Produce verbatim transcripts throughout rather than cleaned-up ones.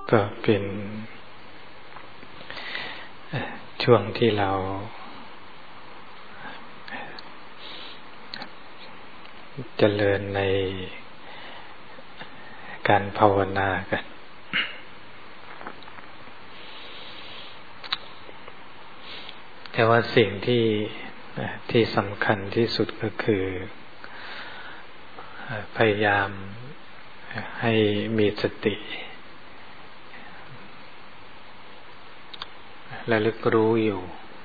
ก็เป็นช่วงที่เราเจริญในการภาวนากันแต่ว่าสิ่งที่ที่สำคัญที่สุดก็คือพยายามให้มีสติระลึกรู้อยู่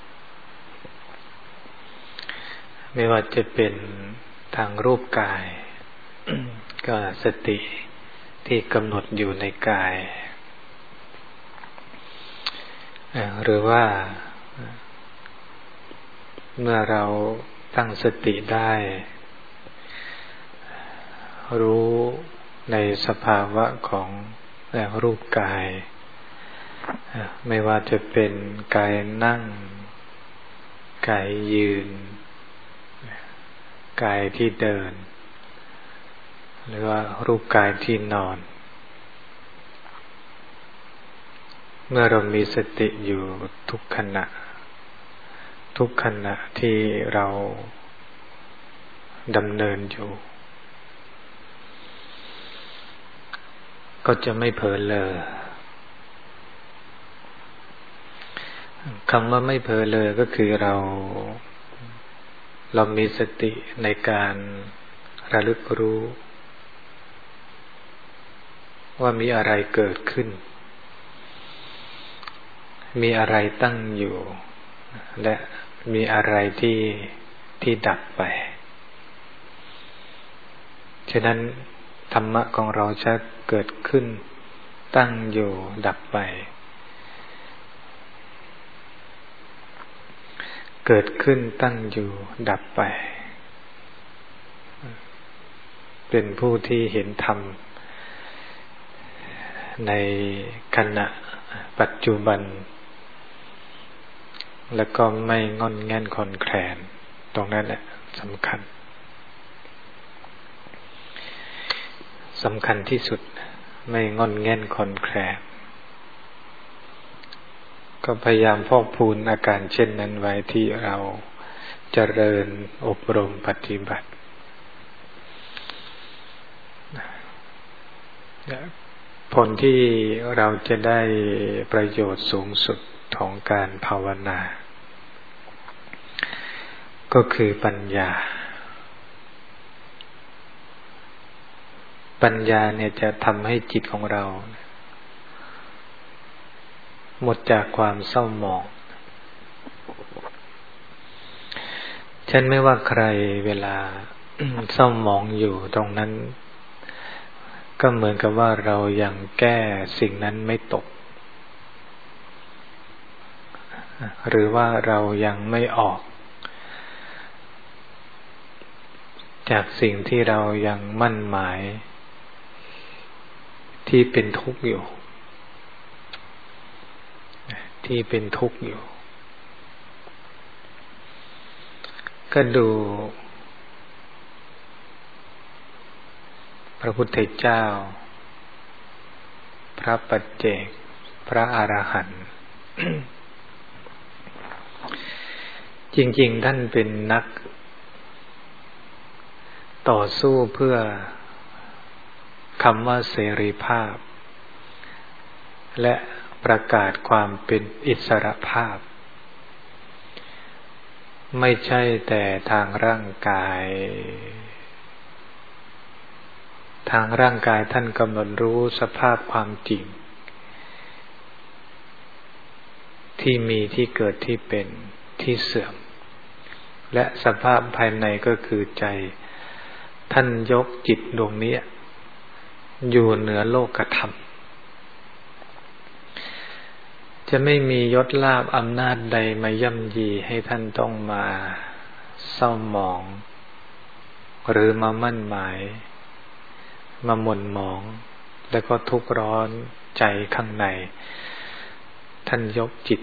ไม่ว่าจะเป็นทางรูปกาย ก็สติที่กำหนดอยู่ในกายหรือว่าเมื่อเราตั้งสติได้รู้ในสภาวะของรูปกายไม่ว่าจะเป็นกายนั่งกายยืนกายที่เดินหรือว่ารูปกายที่นอนเมื่อเรามีสติอยู่ทุกขณะทุกขณะที่เราดำเนินอยู่ก็จะไม่เผลอเลยคำว่าไม่เผลอเลยก็คือเราเรามีสติในการระลึกรู้ว่ามีอะไรเกิดขึ้นมีอะไรตั้งอยู่และมีอะไรที่ที่ดับไปฉะนั้นธรรมะของเราจะเกิดขึ้นตั้งอยู่ดับไปเกิดขึ้นตั้งอยู่ดับไปเป็นผู้ที่เห็นธรรมในขณะปัจจุบันแล้วก็ไม่งอนแง่นคลอนแคลนตรงนั้นแหละสำคัญสำคัญที่สุดไม่งอนแง่นคลอนแคลนก็พยายามพอกพูนอาการเช่นนั้นไว้ที่เราเจริญอบรมปฏิบัติผลที่เราจะได้ประโยชน์สูงสุดของการภาวนาก็คือปัญญาปัญญาเนี่ยจะทำให้จิตของเราหมดจากความเศร้าหมองฉันไม่ว่าใครเวลา เศร้าหมองอยู่ตรงนั้นก็เหมือนกับว่าเรายังแก้สิ่งนั้นไม่ตกหรือว่าเรายังไม่ออกจากสิ่งที่เรายังมั่นหมายที่เป็นทุกข์อยู่ที่เป็นทุกข์อยู่ก็ดูพระพุทธเจ้าพระปัจเจกพระอรหันต์ จริงๆท่านเป็นนักต่อสู้เพื่อคำว่าเสรีภาพและประกาศความเป็นอิสรภาพไม่ใช่แต่ทางร่างกายทางร่างกายท่านกำหนดรู้สภาพความจริงที่มีที่เกิดที่เป็นที่เสื่อมและสภาพภายในก็คือใจท่านยกจิตดวงนี้อยู่เหนือโลกธรรมจะไม่มียศลาภอำนาจใดมาย่ำยีให้ท่านต้องมาเศร้าหมองหรือมามั่นหมายมาหม่นหมองแล้วก็ทุกข์ร้อนใจข้างในท่านยกจิต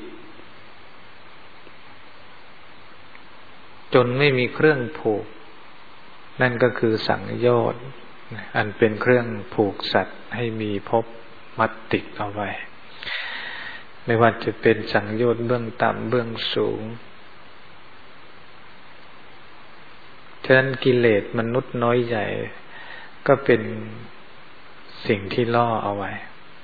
จนไม่มีเครื่องผูกนั่นก็คือสังโยชน์อันเป็นเครื่องผูกสัตว์ให้มีภพมัดติดเอาไว้ไม่ว่าจะเป็นสังโยชน์เบื้องต่ำเบื้องสูงฉะนั้นกิเลสมนุษย์น้อยใหญ่ก็เป็นสิ่งที่ล่อเอาไว้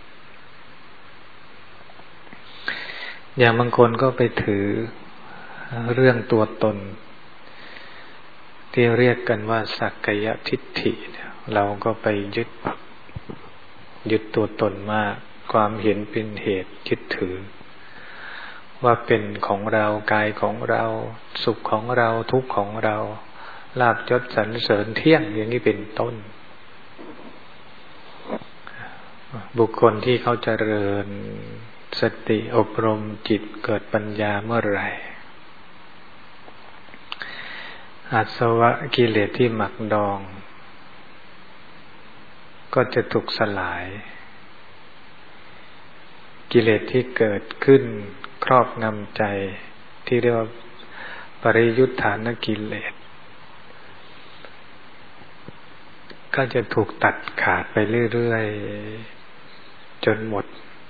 อย่างบางคนก็ไปถือเรื่องตัวตนที่เรียกกันว่าสักกายทิฏฐิเราก็ไปยึดยึดตัวตนมากความเห็นเป็นเหตุยึดถือว่าเป็นของเรากายของเราสุขของเราทุกข์ของเราลาภยศสรรเสริญเที่ยงอย่างนี้เป็นต้นบุคคลที่เขาเจริญสติอบรมจิตเกิดปัญญาเมื่อไหร่อาสวะกิเลสที่หมักดองก็จะถูกสลายกิเลสที่เกิดขึ้นครอบงำใจที่เรียกว่าปริยุทธานกิเลสก็จะถูกตัดขาดไปเรื่อยๆจนหมด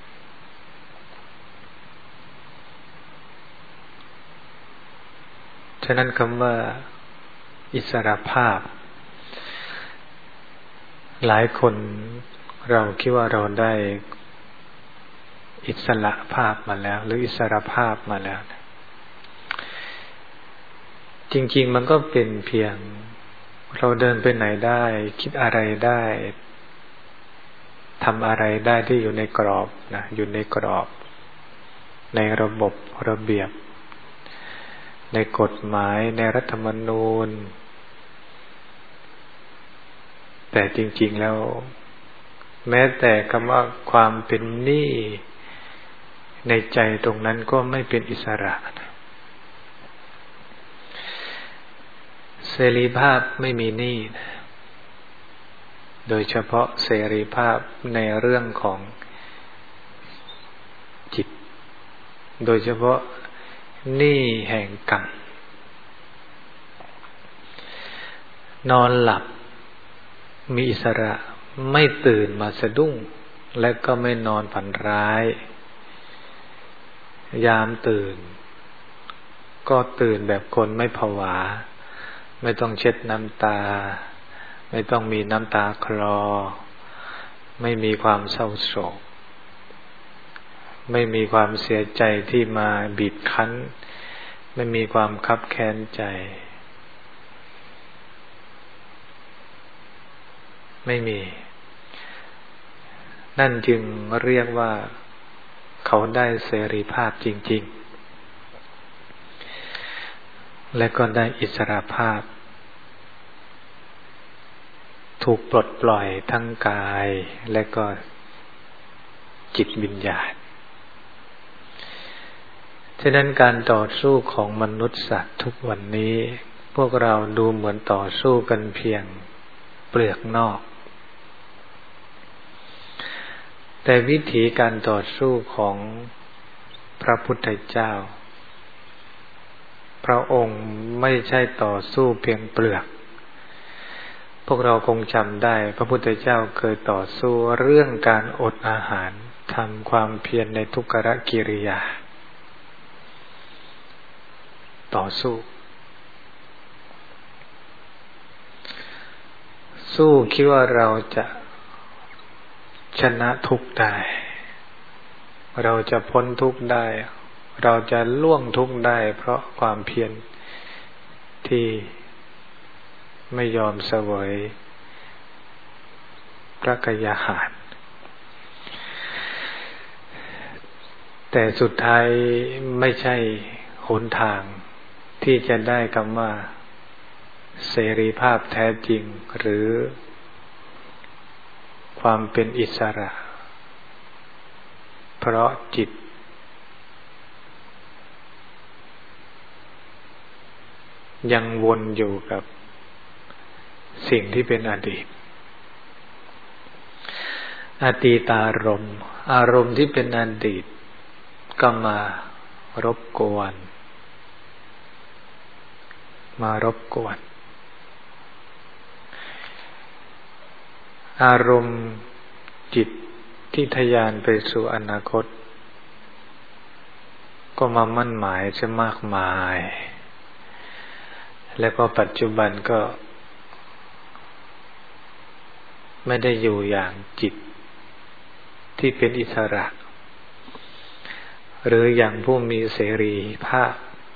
ฉะนั้นคำว่าอิสรภาพหลายคนเราคิดว่าเราได้อิสระภาพมาแล้วหรืออิสรภาพมาแล้วจริงๆมันก็เป็นเพียงเราเดินไปไหนได้คิดอะไรได้ทำอะไรได้ที่อยู่ในกรอบนะอยู่ในกรอบในระบบระเบียบในกฎหมายในรัฐธรรมนูญแต่จริงๆแล้วแม้แต่คำว่าความเป็นหนี้ในใจตรงนั้นก็ไม่เป็นอิสระเสรีภาพไม่มีหนี้โดยเฉพาะเสรีภาพในเรื่องของจิตโดยเฉพาะหนี้แห่งกรรมนอนหลับมีอิสระไม่ตื่นมาสะดุ้งและก็ไม่นอนฝันร้ายยามตื่นก็ตื่นแบบคนไม่ผวาไม่ต้องเช็ดน้ำตาไม่ต้องมีน้ำตาคลอไม่มีความเศร้าโศกไม่มีความเสียใจที่มาบีบคั้นไม่มีความคับแค้นใจไม่มีนั่นจึงเรียกว่าเขาได้เสรีภาพจริงๆและก็ได้อิสรภาพถูกปลดปล่อยทั้งกายและก็จิตวิญญาณฉะนั้นการต่อสู้ของมนุษย์สัตว์ทุกวันนี้พวกเราดูเหมือนต่อสู้กันเพียงเปลือกนอกแต่วิธีการต่อสู้ของพระพุทธเจ้าพระองค์ไม่ใช่ต่อสู้เพียงเปลือกพวกเราคงจำได้พระพุทธเจ้าเคยต่อสู้เรื่องการอดอาหารทำความเพียรในทุกขกิริยาต่อสู้สู้คิดว่าเราจะชนะทุกข์ได้เราจะพ้นทุกข์ได้เราจะล่วงทุกข์ได้เพราะความเพียรที่ไม่ยอมเสวยพระกยาหารแต่สุดท้ายไม่ใช่หนทางที่จะได้คำว่าเสรีภาพแท้จริงหรือความเป็นอิสระเพราะจิตยังวนอยู่กับสิ่งที่เป็นอดีตอดีตอารมณ์อารมณ์ที่เป็นอดีตก็มารบกวนมารบกวนอารมณ์จิตที่ทะยานไปสู่อนาคตก็มามั่นหมายจะมากมายแล้วก็ปัจจุบันก็ไม่ได้อยู่อย่างจิตที่เป็นอิสระหรืออย่างผู้มีเสรีภาพ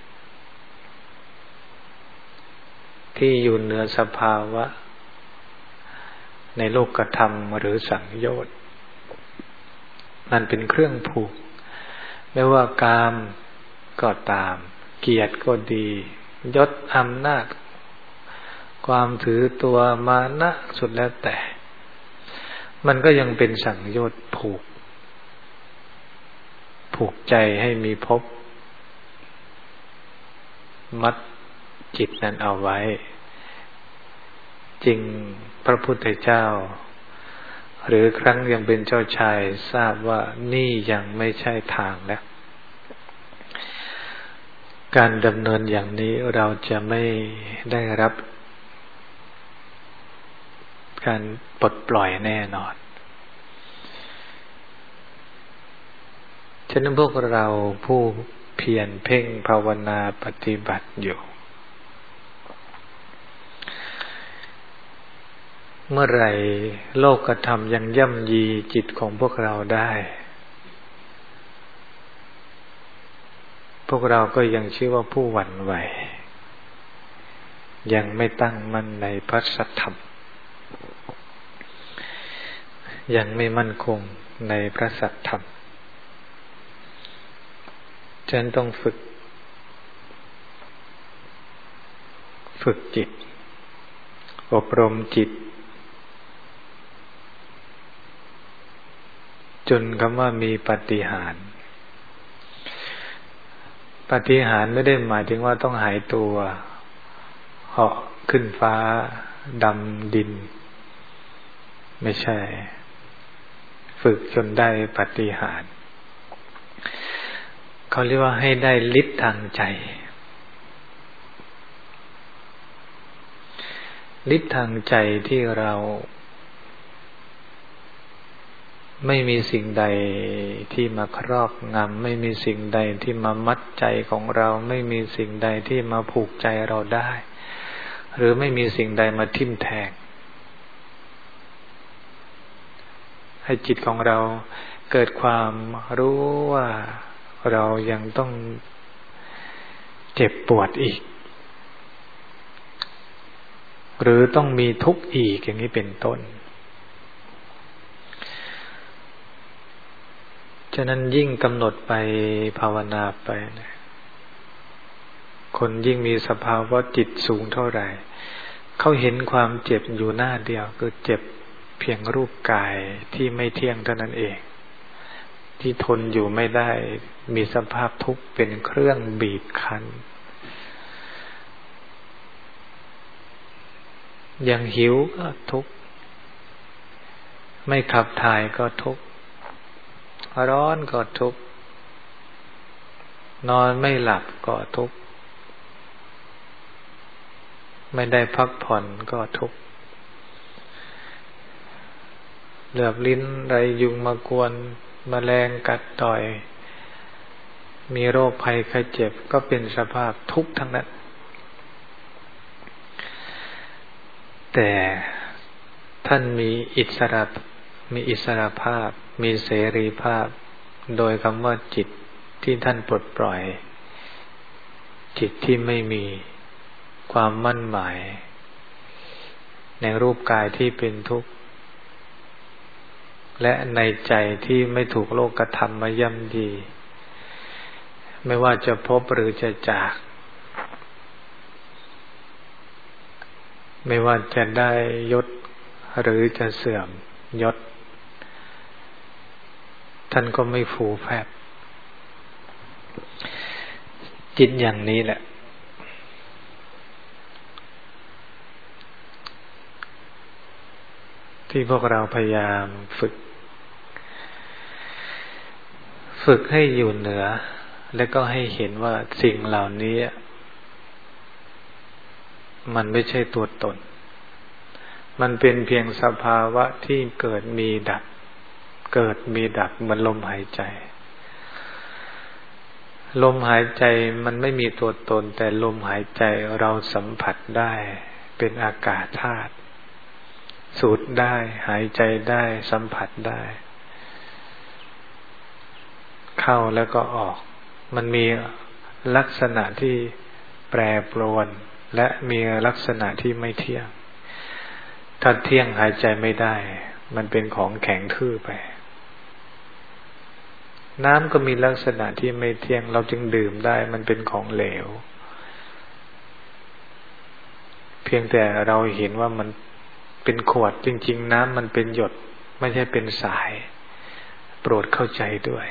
ที่อยู่เหนือสภาวะในโลกธรรมหรือสังโยชน์นั่นเป็นเครื่องผูกไม่ว่ากามก็ตามเกียรติก็ดียศอำนาจความถือตัวมานะสุดแล้วแต่มันก็ยังเป็นสังโยชน์ผูกผูกใจให้มีภพมัดจิตนั้นเอาไว้จริงพระพุทธเจ้าหรือครั้งยังเป็นเจ้าชายทราบว่านี่ยังไม่ใช่ทางแล้วการดำเนินอย่างนี้เราจะไม่ได้รับการปลดปล่อยแน่นอนฉะนั้นพวกเราผู้เพียรเพ่งภาวนาปฏิบัติอยู่เมื่อไหร่โลกธรรมยังย่ำยีจิตของพวกเราได้พวกเราก็ยังชื่อว่าผู้หวั่นไหวยังไม่ตั้งมั่นในพระสัทธรรมยังไม่มั่นคงในพระสัทธรรมฉะนั้นต้องฝึกฝึกจิตอบรมจิตจนคำว่ามีปาฏิหาริย์ปาฏิหาริย์ไม่ได้หมายถึงว่าต้องหายตัวเหาะขึ้นฟ้าดำดินไม่ใช่ฝึกจนได้ปาฏิหาริย์เขาเรียกว่าให้ได้ฤทธิ์ทางใจฤทธิ์ทางใจที่เราไม่มีสิ่งใดที่มาครอบงำไม่มีสิ่งใดที่มามัดใจของเราไม่มีสิ่งใดที่มาผูกใจเราได้หรือไม่มีสิ่งใดมาทิ่มแทงให้จิตของเราเกิดความรู้ว่าเรายังต้องเจ็บปวดอีกหรือต้องมีทุกข์อีกอย่างนี้เป็นต้นฉะนั้นยิ่งกำหนดไปภาวนาไปนะคนยิ่งมีสภาวะจิตสูงเท่าไหร่เขาเห็นความเจ็บอยู่หน้าเดียวคือเจ็บเพียงรูปกายที่ไม่เที่ยงเท่านั้นเองที่ทนอยู่ไม่ได้มีสภาพทุกข์เป็นเครื่องบีบคั้นอย่างหิวก็ทุกข์ไม่ขับถ่ายก็ทุกข์ร้อนก็ทุกข์นอนไม่หลับก็ทุกข์ไม่ได้พักผ่อนก็ทุกข์เหลือบลิ้นไรยุงมากวนแมลงกัดต่อยมีโรคภัยไข้เจ็บก็เป็นสภาพทุกข์ทั้งนั้นแต่ท่านมีอิสระมีอิสระภาพมีเสรีภาพโดยคำว่าจิตที่ท่านปลดปล่อยจิตที่ไม่มีความมั่นหมายในรูปกายที่เป็นทุกข์และในใจที่ไม่ถูกโลกธรรมมาย่ำยีไม่ว่าจะพบหรือจะจากไม่ว่าจะได้ยศหรือจะเสื่อมยศท่านก็ไม่ฟูแฟบจิตอย่างนี้แหละที่พวกเราพยายามฝึกฝึกให้อยู่เหนือและก็ให้เห็นว่าสิ่งเหล่านี้มันไม่ใช่ตัวตนมันเป็นเพียงสภาวะที่เกิดมีดับเกิดมีดับเหมือนลมหายใจลมหายใจมันไม่มีตัวตนแต่ลมหายใจเราสัมผัสได้เป็นอากาศธาตุสูดได้หายใจได้สัมผัสได้เข้าแล้วก็ออกมันมีลักษณะที่แปรปรวนและมีลักษณะที่ไม่เที่ยงถ้าเที่ยงหายใจไม่ได้มันเป็นของแข็งทื่อไปน้ำก็มีลักษณะที่ไม่เที่ยงเราจึงดื่มได้มันเป็นของเหลวเพียงแต่เราเห็นว่ามันเป็นขวดจริงๆน้ำมันเป็นหยดไม่ใช่เป็นสายโปรดเข้าใจด้วย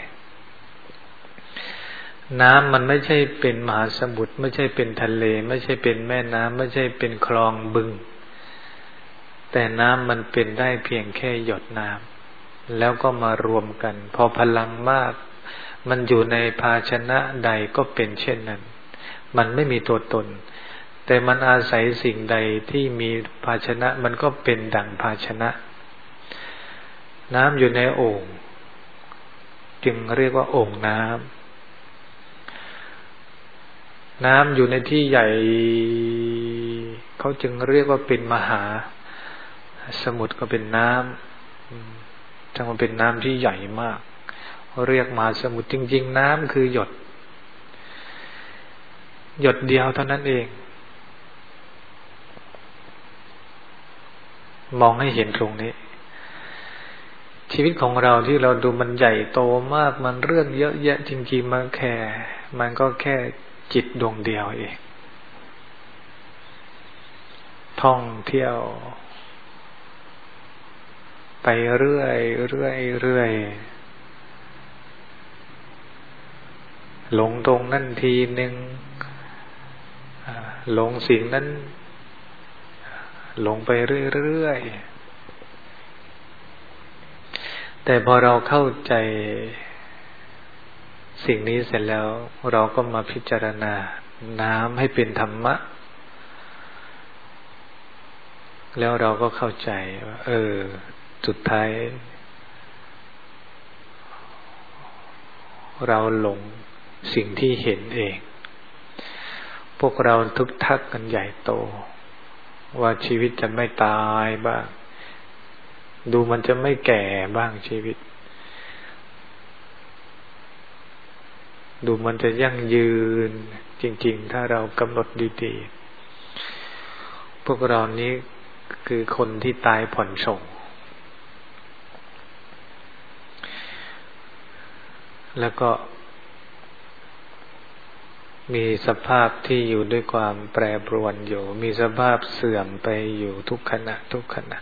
น้ำมันไม่ใช่เป็นมหาสมุทรไม่ใช่เป็นทะเลไม่ใช่เป็นแม่น้ำไม่ใช่เป็นคลองบึงแต่น้ำมันเป็นได้เพียงแค่หยดน้ำแล้วก็มารวมกันพอพลังมากมันอยู่ในภาชนะใดก็เป็นเช่นนั้นมันไม่มีตัวตนแต่มันอาศัยสิ่งใดที่มีภาชนะมันก็เป็นดั่งภาชนะน้ำอยู่ในโอ่งจึงเรียกว่าโอ่งน้ำน้ำอยู่ในที่ใหญ่เขาจึงเรียกว่าเป็นมหาสมุทรก็เป็นน้ำทั้งมันเป็นน้ำที่ใหญ่มากเรียกมหาสมุทรจริงๆน้ำคือหยดหยดเดียวเท่านั้นเองมองให้เห็นตรงนี้ชีวิตของเราที่เราดูมันใหญ่โตมากมันเรื่องเยอะแยะจริงๆมันแค่มันก็แค่จิตดวงเดียวเองท่องเที่ยวไปเรื่อยเรื่อยเรื่อยหลงตรงนั่นทีหนึ่งหลงสิ่งนั้นหลงไปเรื่อยๆแต่พอเราเข้าใจสิ่งนี้เสร็จแล้วเราก็มาพิจารณาน้ำให้เป็นธรรมะแล้วเราก็เข้าใจว่าเออสุดท้ายเราหลงสิ่งที่เห็นเองพวกเราทุกทักกันใหญ่โตว่าชีวิตจะไม่ตายบ้างดูมันจะไม่แก่บ้างชีวิตดูมันจะยั่งยืนจริงๆถ้าเรากำหนดดีๆพวกเรานี้คือคนที่ตายผ่อนส่งแล้วก็มีสภาพที่อยู่ด้วยความแปรปรวนอยู่มีสภาพเสื่อมไปอยู่ทุกขณะทุกขณะ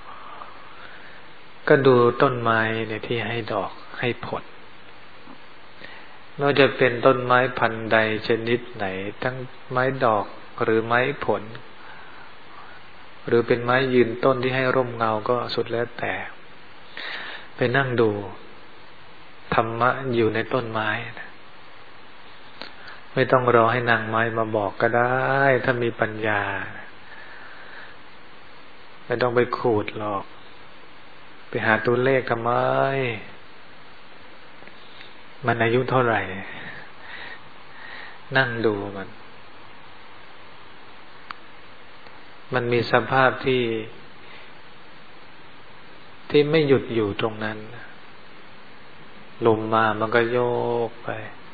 ก็ดูต้นไม้เนี่ยที่ให้ดอกให้ผลไม่ว่าจะเป็นต้นไม้พันธุ์ใดชนิดไหนทั้งไม้ดอกหรือไม้ผลหรือเป็นไม้ยืนต้นที่ให้ร่มเงาก็สุดแล้วแต่ไปนั่งดูธรรมะอยู่ในต้นไม้นะไม่ต้องรอให้นางไม้มาบอกก็ได้ถ้ามีปัญญาไม่ต้องไปขูดหรอกไปหาตัวเลขทำไมมันอายุเท่าไหร่นั่งดูมันมันมีสภาพที่ที่ไม่หยุดอยู่ตรงนั้นลมมามันก็โยกไป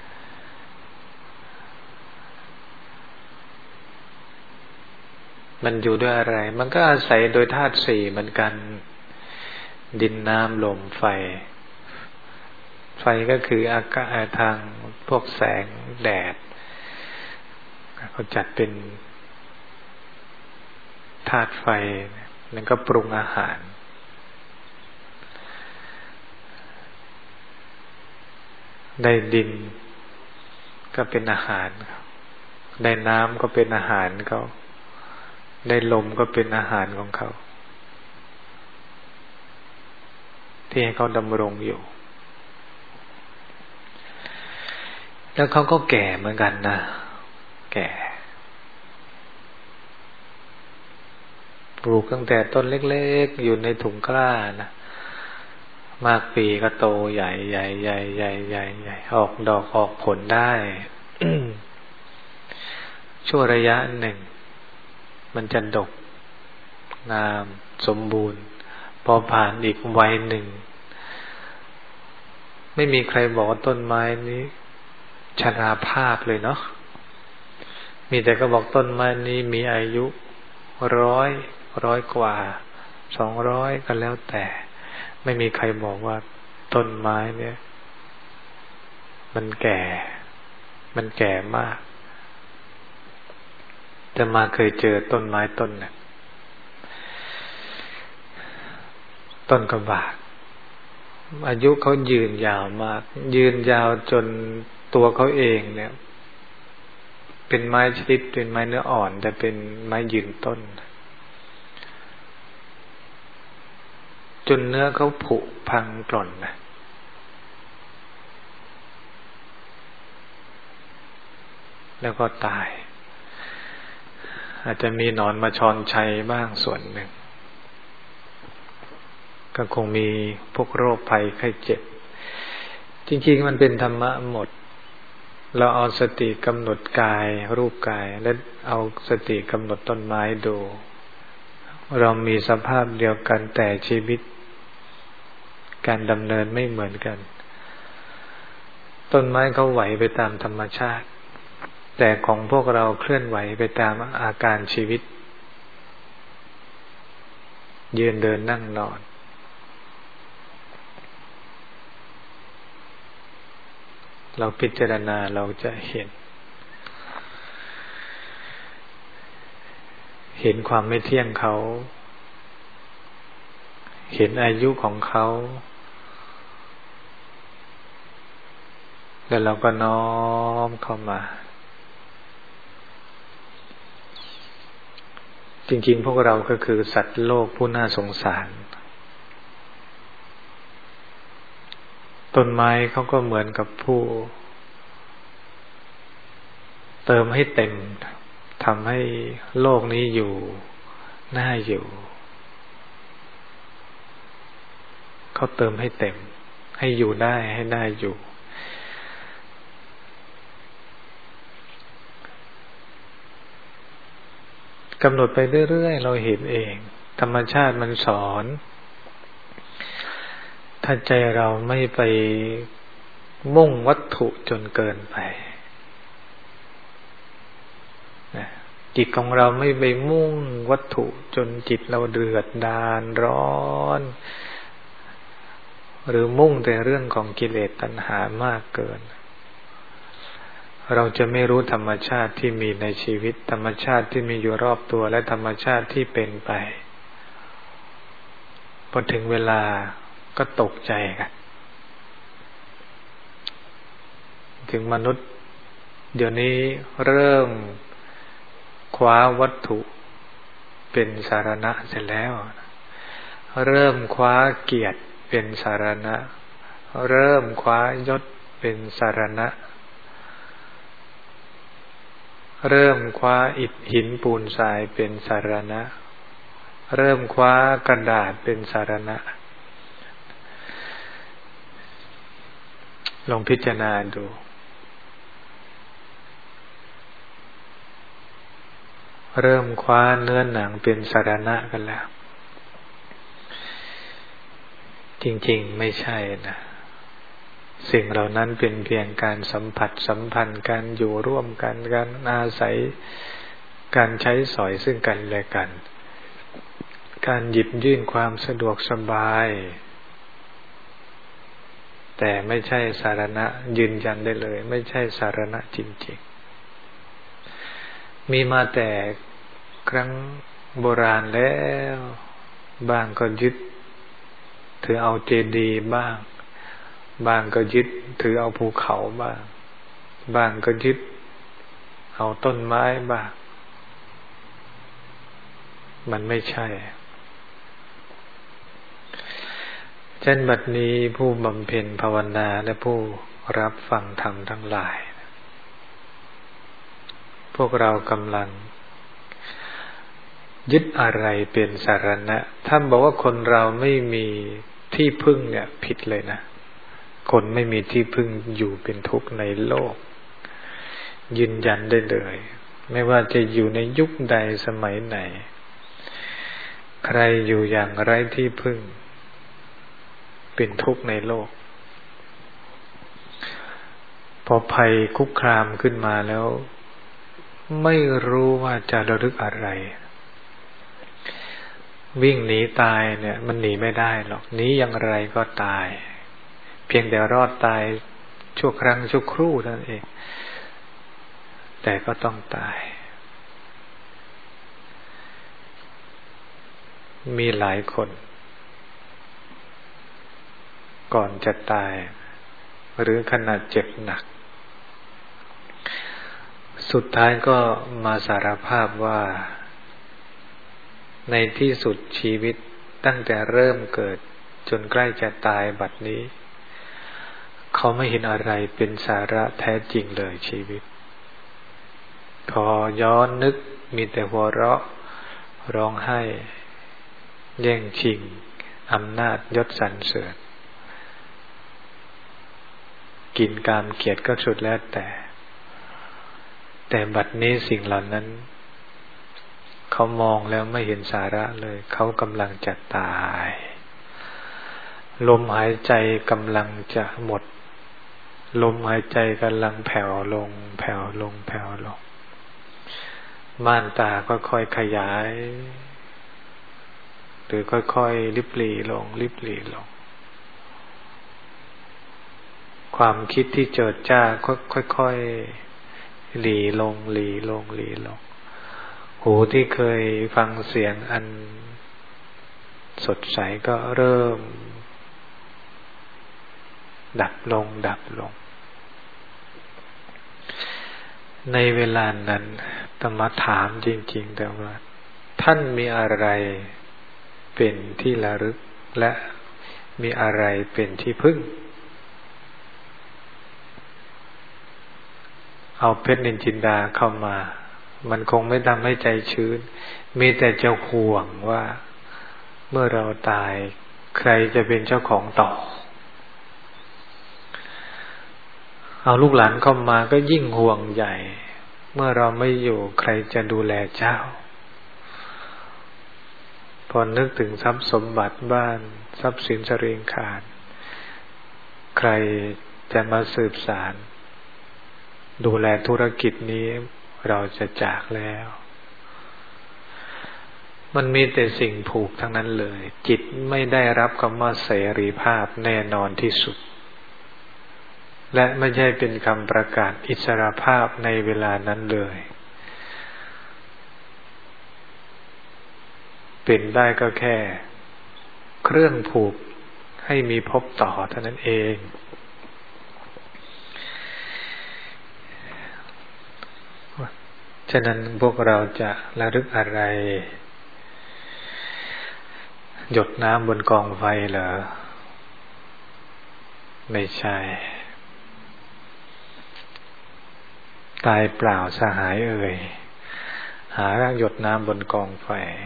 มันอยู่ด้วยอะไรมันก็อาศัยโดยธาตุสี่เหมือนกันดินน้ำลมไฟไฟก็คืออากาศทางพวกแสงแดดเขาจัดเป็นธาตุไฟนั่นก็ปรุงอาหารได้ดินก็เป็นอาหารได้น้ำก็เป็นอาหารเขาได้ลมก็เป็นอาหารของเขาที่ให้เขาดำรงอยู่แล้วเขาก็แก่เหมือนกันนะแก่ปลูกตั้งแต่ต้นเล็กๆอยู่ในถุงกล้านะมากปีก็โตใหญ่ใหญ่ใหญ่ใหญ่ใหญ่ใหญ่ออกดอกออกผลได้ ชั่วระยะหนึ่งมันจะดกงามสมบูรณ์พอผ่านอีกวัยหนึ่งไม่มีใครบอกว่าต้นไม้นี้ชราภาพเลยเนาะมีแต่ก็บอกต้นไม้นี้มีอายุร้อยร้อยกว่าสองร้อยก็แล้วแต่ไม่มีใครบอกว่าต้นไม้เนี่ยมันแก่มันแก่มากแต่มาเคยเจอต้นไม้ต้นเนี่ยต้นกระบากอายุเขายืนยาวมากยืนยาวจนตัวเขาเองเนี่ยเป็นไม้ชนิดเป็นไม้เนื้ออ่อนแต่เป็นไม้ยืนต้นจนเนื้อเขาผุพังกร่อนนะแล้วก็ตายอาจจะมีหนอนมาชอนชัยบ้างส่วนหนึ่งก็คงมีพวกโรคภัยไข้เจ็บจริงๆมันเป็นธรรมะหมดเราเอาสติกำหนดกายรูปกายและเอาสติกำหนดต้นไม้ดูเรามีสภาพเดียวกันแต่ชีวิตการดำเนินไม่เหมือนกันต้นไม้เขาไหวไปตามธรรมชาติแต่ของพวกเราเคลื่อนไหวไปตามอาการชีวิตยืนเดินนั่งนอนเราพิจารณาเราจะเห็นเห็นความไม่เที่ยงเขาเห็นอายุของเขาแล้วเราก็น้อมเข้ามาจริงๆพวกเราก็คือสัตว์โลกผู้น่าสงสารต้นไม้เขาก็เหมือนกับผู้เติมให้เต็มทำให้โลกนี้อยู่น่าอยู่เขาเติมให้เต็มให้อยู่ได้ให้น่าอยู่กำหนดไปเรื่อยๆเราเห็นเองธรรมชาติมันสอนถ้าใจเราไม่ไปมุ่งวัตถุจนเกินไปนะจิตของเราไม่ไปมุ่งวัตถุจนจิตเราเดือดดาลร้อนหรือมุ่งแต่เรื่องของกิเลสตัณหามากเกินเราจะไม่รู้ธรรมชาติที่มีในชีวิตธรรมชาติที่มีอยู่รอบตัวและธรรมชาติที่เป็นไปพอถึงเวลาก็ตกใจกันถึงมนุษย์เดี๋ยวนี้เริ่มคว้าวัตถุเป็นสารณะเสร็จแล้วเริ่มคว้าเกียรติเป็นสารณะเริ่มคว้ายศเป็นสารณะเริ่มคว้าอิฐหินปูนทรายเป็นสารณะเริ่มคว้ากระดาษเป็นสารณะลองพิจารณาดูเริ่มคว้าเนื้อหนังเป็นสารณะกันแล้วจริงๆไม่ใช่นะสิ่งเหล่านั้นเป็นเพียงการสัมผัสสัมพันธ์การอยู่ร่วมกันการอาศัยการใช้สอยซึ่งกันและกันการหยิบยื่นความสะดวกสบายแต่ไม่ใช่สารณะยืนยันได้เลยไม่ใช่สารณะจริงๆมีมาแต่ครั้งโบราณแล้วบางก็ยึดถือเอาเจดีย์บ้างบางก็ยึดถือเอาภูเขาบ้างบางก็ยึดเอาต้นไม้บ้างมันไม่ใช่เช่นบัดนี้ผู้บำเพ็ญภาวนาและผู้รับฟังธรรมทั้งหลายพวกเรากำลังยึดอะไรเป็นสารณะท่านบอกว่าคนเราไม่มีที่พึ่งเนี่ยผิดเลยนะคนไม่มีที่พึ่งอยู่เป็นทุกข์ในโลกยืนยันได้เลยไม่ว่าจะอยู่ในยุคใดสมัยไหนใครอยู่อย่างไร้ที่พึ่งเป็นทุกข์ในโลกพอภัยคุกคามขึ้นมาแล้วไม่รู้ว่าจะระลึกอะไรวิ่งหนีตายเนี่ยมันหนีไม่ได้หรอกหนีอย่างไรก็ตายเพียงแต่รอดตายชั่วครั้งชั่วครู่นั่นเองแต่ก็ต้องตายมีหลายคนก่อนจะตายหรือขณะเจ็บหนักสุดท้ายก็มาสารภาพว่าในที่สุดชีวิตตั้งแต่เริ่มเกิดจนใกล้จะตายบัดนี้เขาไม่เห็นอะไรเป็นสาระแท้จริงเลยชีวิตพอย้อนนึกมีแต่หัวเราะร้องไห้แย่งชิงอำนาจยศสรรเสริญกินกามเกียรติก็สุดแล้วแต่แต่บัดนี้สิ่งเหล่านั้นเขามองแล้วไม่เห็นสาระเลยเขากำลังจะตายลมหายใจกำลังจะหมดลมหายใจกำลังแผ่วลงแผ่วลงแผ่วลงม่านตาก็ค่อยขยายหรือค่อยๆลิบหลีลงลิบหลีลงความคิดที่เจิดจ้าค่อยๆหลีลงหลีลงหลีลงหูที่เคยฟังเสียงอันสดใสก็เริ่มดับลงดับลงในเวลานั้นธรรมะถามจริงๆแต่ว่าท่านมีอะไรเป็นที่ระลึกและมีอะไรเป็นที่พึ่งเอาเพชรนินจินดาเข้ามามันคงไม่ทำให้ใจชื้นมีแต่จะห่วงว่าเมื่อเราตายใครจะเป็นเจ้าของต่อเอาลูกหลานเข้ามาก็ยิ่งห่วงใหญ่เมื่อเราไม่อยู่ใครจะดูแลเจ้าพอนึกถึงทรัพย์สมบัติบ้านทรัพย์สินสริงคารใครจะมาสืบสานดูแลธุรกิจนี้เราจะจากแล้วมันมีแต่สิ่งผูกทั้งนั้นเลยจิตไม่ได้รับคำว่าเสรีภาพแน่นอนที่สุดและไม่ใช่เป็นคำประกาศอิสรภาพในเวลานั้นเลยเป็นได้ก็แค่เครื่องผูกให้มีภพต่อเท่านั้นเองฉะนั้นพวกเราจะระลึกอะไรหยดน้ำบนกองไฟเหรอไม่ใช่ตายเปล่าสหายเอ่ยหาหยดน้ำบนกองไฟ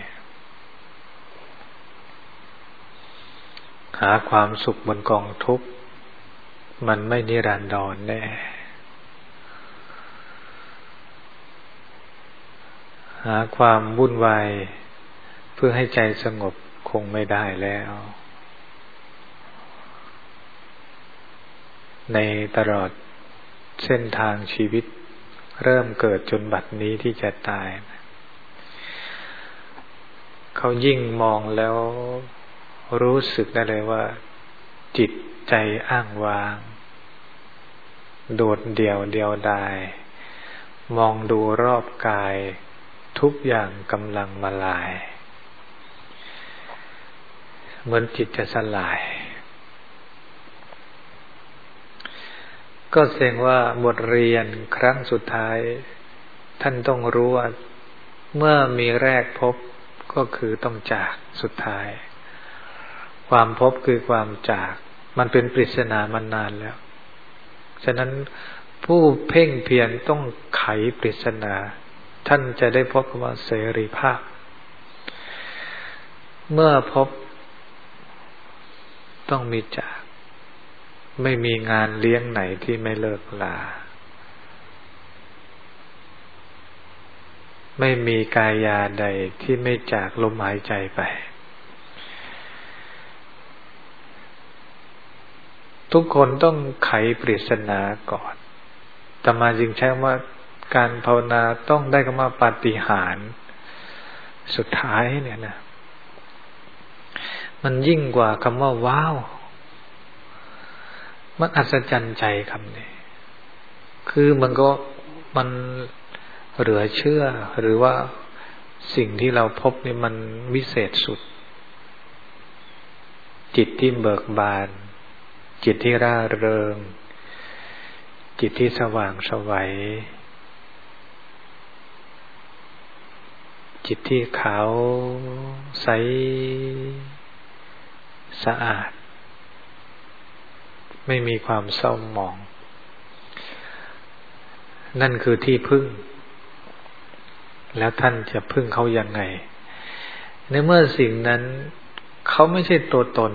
หาความสุขบนกองทุกข์มันไม่นิรันดรแน่หาความวุ่นวายเพื่อให้ใจสงบคงไม่ได้แล้วในตลอดเส้นทางชีวิตเริ่มเกิดจนบัดนี้ที่จะตายเขายิ่งมองแล้วรู้สึกได้เลยว่าจิตใจอ้างว้างโดดเดี่ยวเดียวดายมองดูรอบกายทุกอย่างกำลังมาลายเหมือนจิตจะสลายก็แสดงว่าบทเรียนครั้งสุดท้ายท่านต้องรู้ว่าเมื่อมีแรกพบก็คือต้องจากสุดท้ายความพบคือความจากมันเป็นปริศนามานานแล้วฉะนั้นผู้เพ่งเพียรต้องไขปริศนาท่านจะได้พบคำว่าเสรีภาพเมื่อพบต้องมีจากไม่มีงานเลี้ยงไหนที่ไม่เลิกลาไม่มีกายาใดที่ไม่จากลมหายใจไปทุกคนต้องไขปริศนาก่อนอาตมาจึงใช้ว่าการภาวนาต้องได้คำว่าปาฏิหาริย์สุดท้ายเนี่ยนะมันยิ่งกว่าคำว่าว้าวมันอัศจรรย์ใจคำนี้คือมันก็มันเหลือเชื่อหรือว่าสิ่งที่เราพบนี่มันวิเศษสุดจิตที่เบิกบานจิตที่ร่าเริงจิตที่สว่างไสวจิตที่ขาวใสสะอาดไม่มีความเศร้าหมองนั่นคือที่พึ่งแล้วท่านจะพึ่งเขายังไงในเมื่อสิ่งนั้นเขาไม่ใช่ตัวตน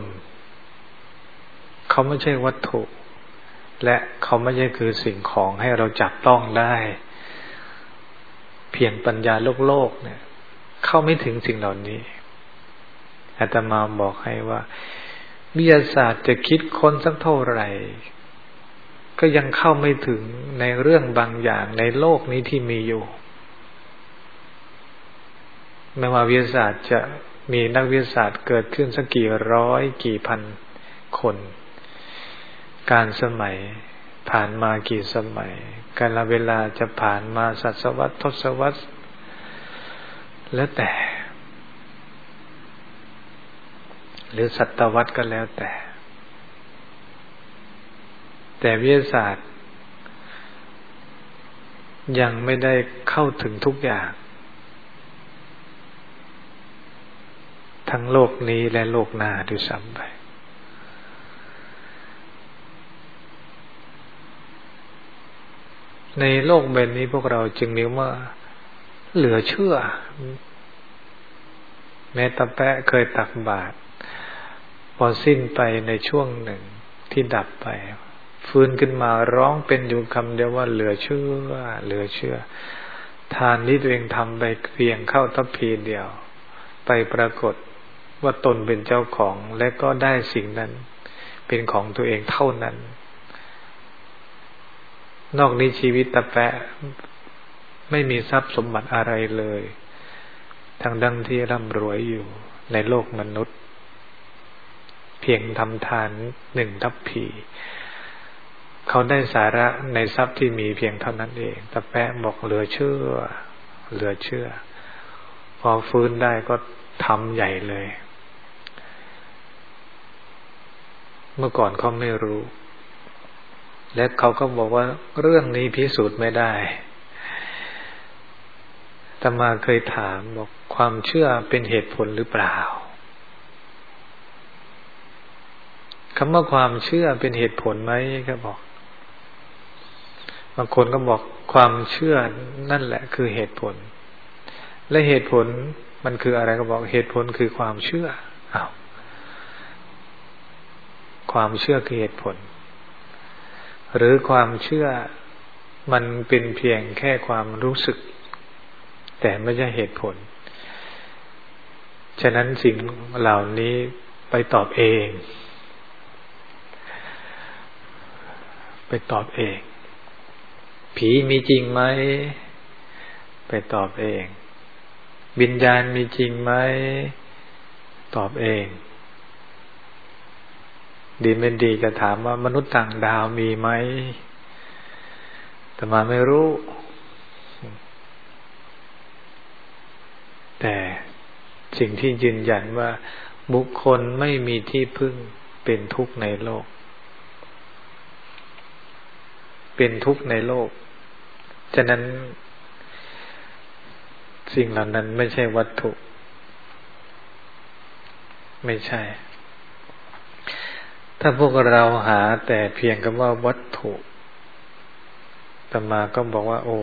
เขาไม่ใช่วัตถุและเขาไม่ใช่คือสิ่งของให้เราจับต้องได้เพียงปัญญาโลกโลกเนี่ยเข้าไม่ถึงสิ่งเหล่านี้อาตมาบอกให้ว่าวิทยาศาสตร์จะคิดค้นสักเท่าไหร่ก็ยังเข้าไม่ถึงในเรื่องบางอย่างในโลกนี้ที่มีอยู่ไม่ว่าวิทยาศาสตร์จะมีนักวิทยาศาสตร์เกิดขึ้นสักกี่ร้อยกี่พันคนการสมัยผ่านมากี่สมัยกาลเวลาจะผ่านมาศตวรรษทศวรรษแล้วแต่หรือศตวรรษก็แล้วแต่แต่วิทยาศาสตร์ยังไม่ได้เข้าถึงทุกอย่างทั้งโลกนี้และโลกหน้าด้วยซ้ำไปในโลกใบนี้พวกเราจึงเรียกว่าเหลือเชื่อแม้ตะแปะเคยตักบาตรพอสิ้นไปในช่วงหนึ่งที่ดับไปฟื้นขึ้นมาร้องเป็นอยู่คำเดียวว่าเหลือเชื่อเหลือเชื่อทานที่ตัวเองทำไปเพียงเข้าทัพพีเดียวไปปรากฏว่าตนเป็นเจ้าของและก็ได้สิ่งนั้นเป็นของตัวเองเท่านั้นนอกนี้ชีวิตตะแปะไม่มีทรัพย์สมบัติอะไรเลยทั้งดังที่ร่ำรวยอยู่ในโลกมนุษย์เพียงทำทานหนึ่งทัพพีเขาได้สาระในทรัพย์ที่มีเพียงเท่านั้นเองตะแปะบอกเหลือเชื่อเหลือเชื่อพอฟื้นได้ก็ทำใหญ่เลยเมื่อก่อนเขาไม่รู้และเขาก็บอกว่าเรื่องนี้พิสูจน์ไม่ได้อาตมาเคยถามบอกความเชื่อเป็นเหตุผลหรือเปล่าคำว่าความเชื่อเป็นเหตุผลไหมก็บอกบางคนก็บอกความเชื่อนั่นแหละคือเหตุผลและเหตุผลมันคืออะไรก็บอกเหตุผลคือความเชื่ออ้าวความเชื่อคือเหตุผลหรือความเชื่อมันเป็นเพียงแค่ความรู้สึกแต่ไม่ใช่เหตุผลฉะนั้นสิ่งเหล่านี้ไปตอบเองไปตอบเองผีมีจริงไหมไปตอบเองวิญญาณมีจริงไหมตอบเองดีไม่ดีก็ถามว่ามนุษย์ต่างดาวมีไหมแต่มาไม่รู้แต่สิ่งที่ยืนยันว่าบุคคลไม่มีที่พึ่งเป็นทุกข์ในโลกเป็นทุกข์ในโลกฉะนั้นสิ่งเหล่านั้นไม่ใช่วัตถุไม่ใช่ถ้าพวกเราหาแต่เพียงคำว่าวัตถุอาตมาก็บอกว่าโอ้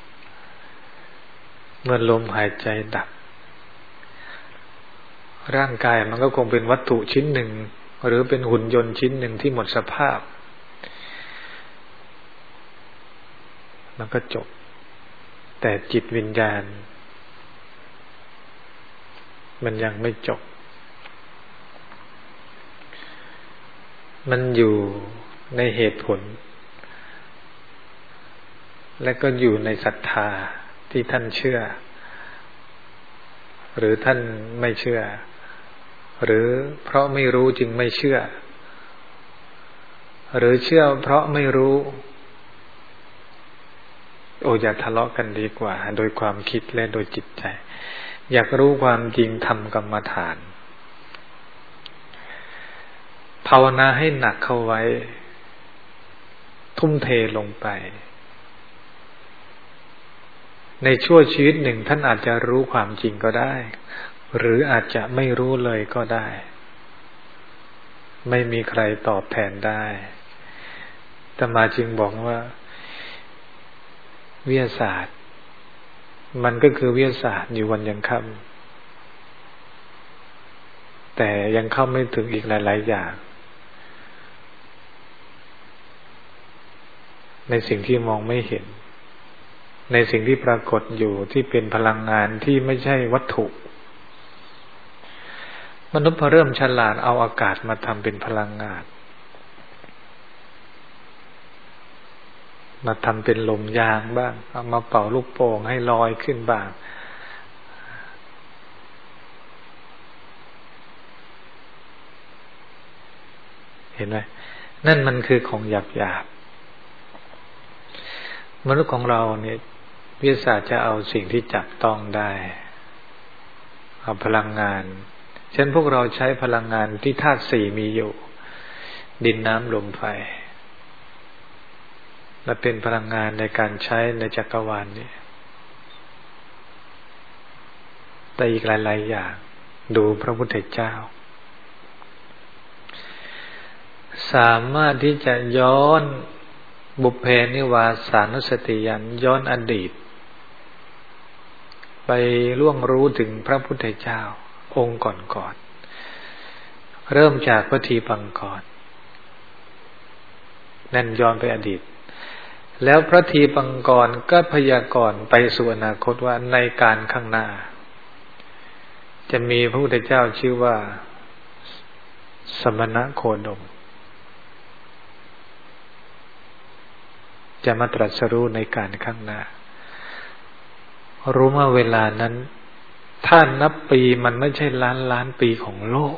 เมื่อลมหายใจดับร่างกายมันก็คงเป็นวัตถุชิ้นหนึ่งหรือเป็นหุ่นยนต์ชิ้นหนึ่งที่หมดสภาพมันก็จบแต่จิตวิญญาณมันยังไม่จบมันอยู่ในเหตุผลและก็อยู่ในศรัทธาที่ท่านเชื่อหรือท่านไม่เชื่อหรือเพราะไม่รู้จึงไม่เชื่อหรือเชื่อเพราะไม่รู้โอ้อย่าทะเลาะกันดีกว่าโดยความคิดและโดยจิตใจอยากรู้ความจริงทำกรรมฐานภาวนาให้หนักเข้าไว้ทุ่มเทลงไปในชั่วชีวิตหนึ่งท่านอาจจะรู้ความจริงก็ได้หรืออาจจะไม่รู้เลยก็ได้ไม่มีใครตอบแทนได้อาตมาจึงบอกว่าวิทยาศาสตร์มันก็คือวิทยาศาสตร์อยู่วันยังค่ำแต่ยังเข้าไม่ถึงอีกหลายๆอย่างในสิ่งที่มองไม่เห็นในสิ่งที่ปรากฏอยู่ที่เป็นพลังงานที่ไม่ใช่วัตถุมนุษย์พอเริ่มฉลาดเอาอากาศมาทำเป็นพลังงานมาทำเป็นลมยางบ้างเอามาเป่าลูกโป่งให้ลอยขึ้นบ้างเห็นไหมนั่นมันคือของหยาบๆมนุษย์ของเราเนี่ยวิทยาศาสตร์จะเอาสิ่งที่จับต้องได้เอาพลังงานเช่นพวกเราใช้พลังงานที่ธาตุสี่มีอยู่ดินน้ำลมไฟและเป็นพลังงานในการใช้ในจักรวาลนี้แต่อีกหลายๆอย่างดูพระพุทธเจ้าสามารถที่จะย้อนบุพเพนิวาสานุสติญาณย้อนอดีตไปล่วงรู้ถึงพระพุทธเจ้าองค์ก่อนๆเริ่มจากพระทีปังกรนั่นย้อนไปอดีตแล้วพระทีปังกรก็พยากรณ์ไปสู่อนาคตว่าในการข้างหน้าจะมีพระพุทธเจ้าชื่อว่าสมณโคดมจะมาตรัสรู้ในการข้างหน้ารู้ว่าเวลานั้นถ้านับปีมันไม่ใช่ล้านล้านปีของโลก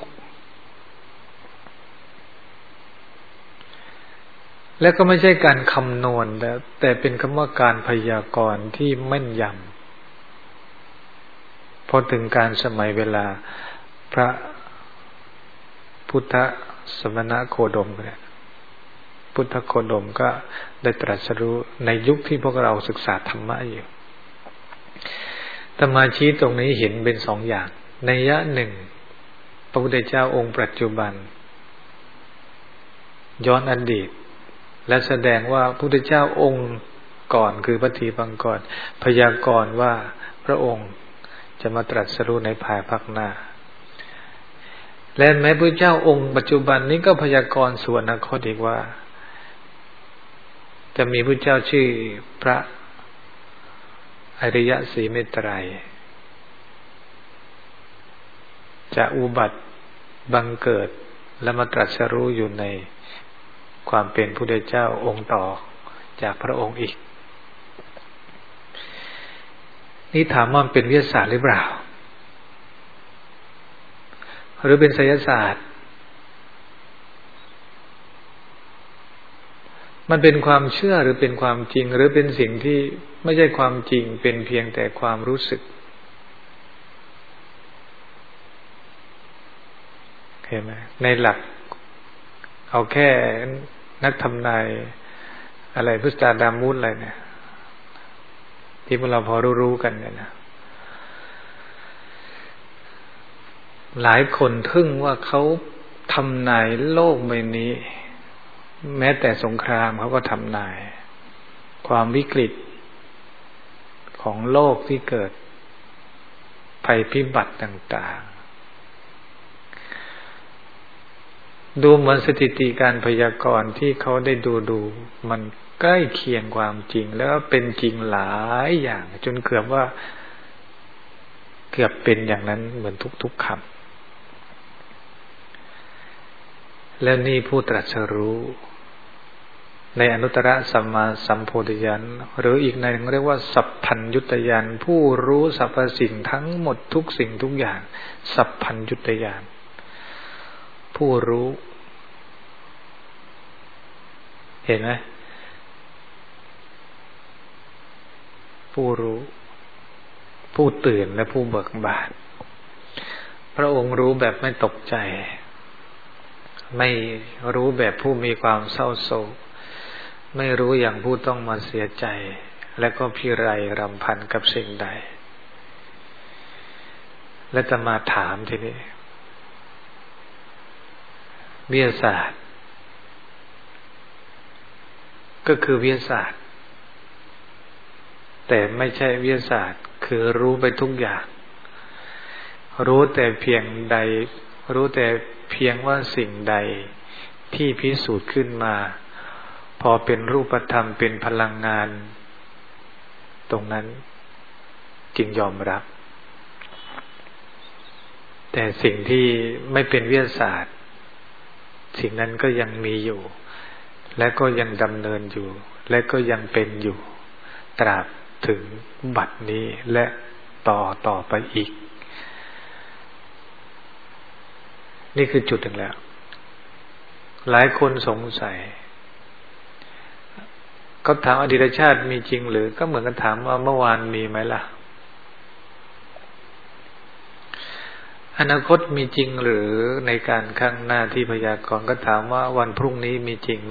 และก็ไม่ใช่การคำนวณแต่แต่เป็นคำว่าการพยากรณ์ที่แม่นยำพอถึงการสมัยเวลาพระพุทธสมณโคดมเนี่ยพุทธโคดมก็ได้ตรัสรู้ในยุคที่พวกเราศึกษาธรรมะอยู่ธรรมาชี้ตรงนี้เห็นเป็นสองอย่างในยะหนึ่งพระพุทธเจ้าองค์ปัจจุบันย้อนอดีตและแสดงว่าพระพุทธเจ้าองค์ก่อนคือพระทีปังกรพยากรณ์ว่าพระองค์จะมาตรัสรู้ในภายภาคหน้าและแม้พระเจ้าองค์ปัจจุบันนี้ก็พยากรณ์ส่วนอนาคตอีกว่าจะมีพระเจ้าชื่อพระอริยศรีเมตไตรจะอุบัติบังเกิดและมาตรัสรู้อยู่ในความเป็นพระพุทธเจ้าองค์ต่อจากพระองค์อีกนี่ถามว่ามันเป็นวิทยาศาสตร์หรือเปล่าหรือเป็นไสยศาสตร์มันเป็นความเชื่อหรือเป็นความจริงหรือเป็นสิ่งที่ไม่ใช่ความจริงเป็นเพียงแต่ความรู้สึกเห็นไหมในหลักเอาแค่นักทำนายอะไรพุทธาดามุสอะไรเนี่ยที่พวกเราพอรู้ๆกันเนี่ยนะหลายคนทึ่งว่าเขาทำนายโลกใบนี้แม้แต่สงครามเขาก็ทำนายความวิกฤตของโลกที่เกิดภัยพิบัติต่างๆดูเหมือนสถิติการพยากรณ์ที่เขาได้ดูดูมันใกล้เคียงความจริงแล้วเป็นจริงหลายอย่างจนเกือบว่าเกือบเป็นอย่างนั้นเหมือนทุกๆคำแล้วนี่ผู้ตรัสรู้ในอนุตตรสัมมาสัมโพธิญาณหรืออีกในหนึ่งเรียกว่าสัพพัญญุตญาณผู้รู้สรรพสิ่งทั้งหมดทุกสิ่งทุกอย่างสัพพัญญุตญาณผู้รู้เห็นไหมผู้รู้ผู้ตื่นและผู้เบิกบานพระองค์รู้แบบไม่ตกใจไม่รู้แบบผู้มีความเศร้าโศกไม่รู้อย่างผู้ต้องมาเสียใจและก็พิไรรำพันกับสิ่งใดและจะมาถามทีนี้วิทยาศาสตร์ก็คือวิทยาศาสตร์แต่ไม่ใช่วิทยาศาสตร์คือรู้ไปทุกอย่างรู้แต่เพียงใดรู้แต่เพียงว่าสิ่งใดที่พิสูจน์ขึ้นมาพอเป็นรูปธรรมเป็นพลังงานตรงนั้นจึงยอมรับแต่สิ่งที่ไม่เป็นวิทยาศาสตร์สิ่งนั้นก็ยังมีอยู่และก็ยังดำเนินอยู่และก็ยังเป็นอยู่ตราบถึงบัดนี้และต่อต่อไปอีกนี่คือจุดหนึ่งแล้วหลายคนสงสัยก็ถามอดีตชาติมีจริงหรือก็เหมือนกันถามว่าเมื่อวานมีไหมล่ะอนาคตมีจริงหรือในการข้างหน้าที่พยากรณ์ก็ถามว่าวันพรุ่งนี้มีจริงไหม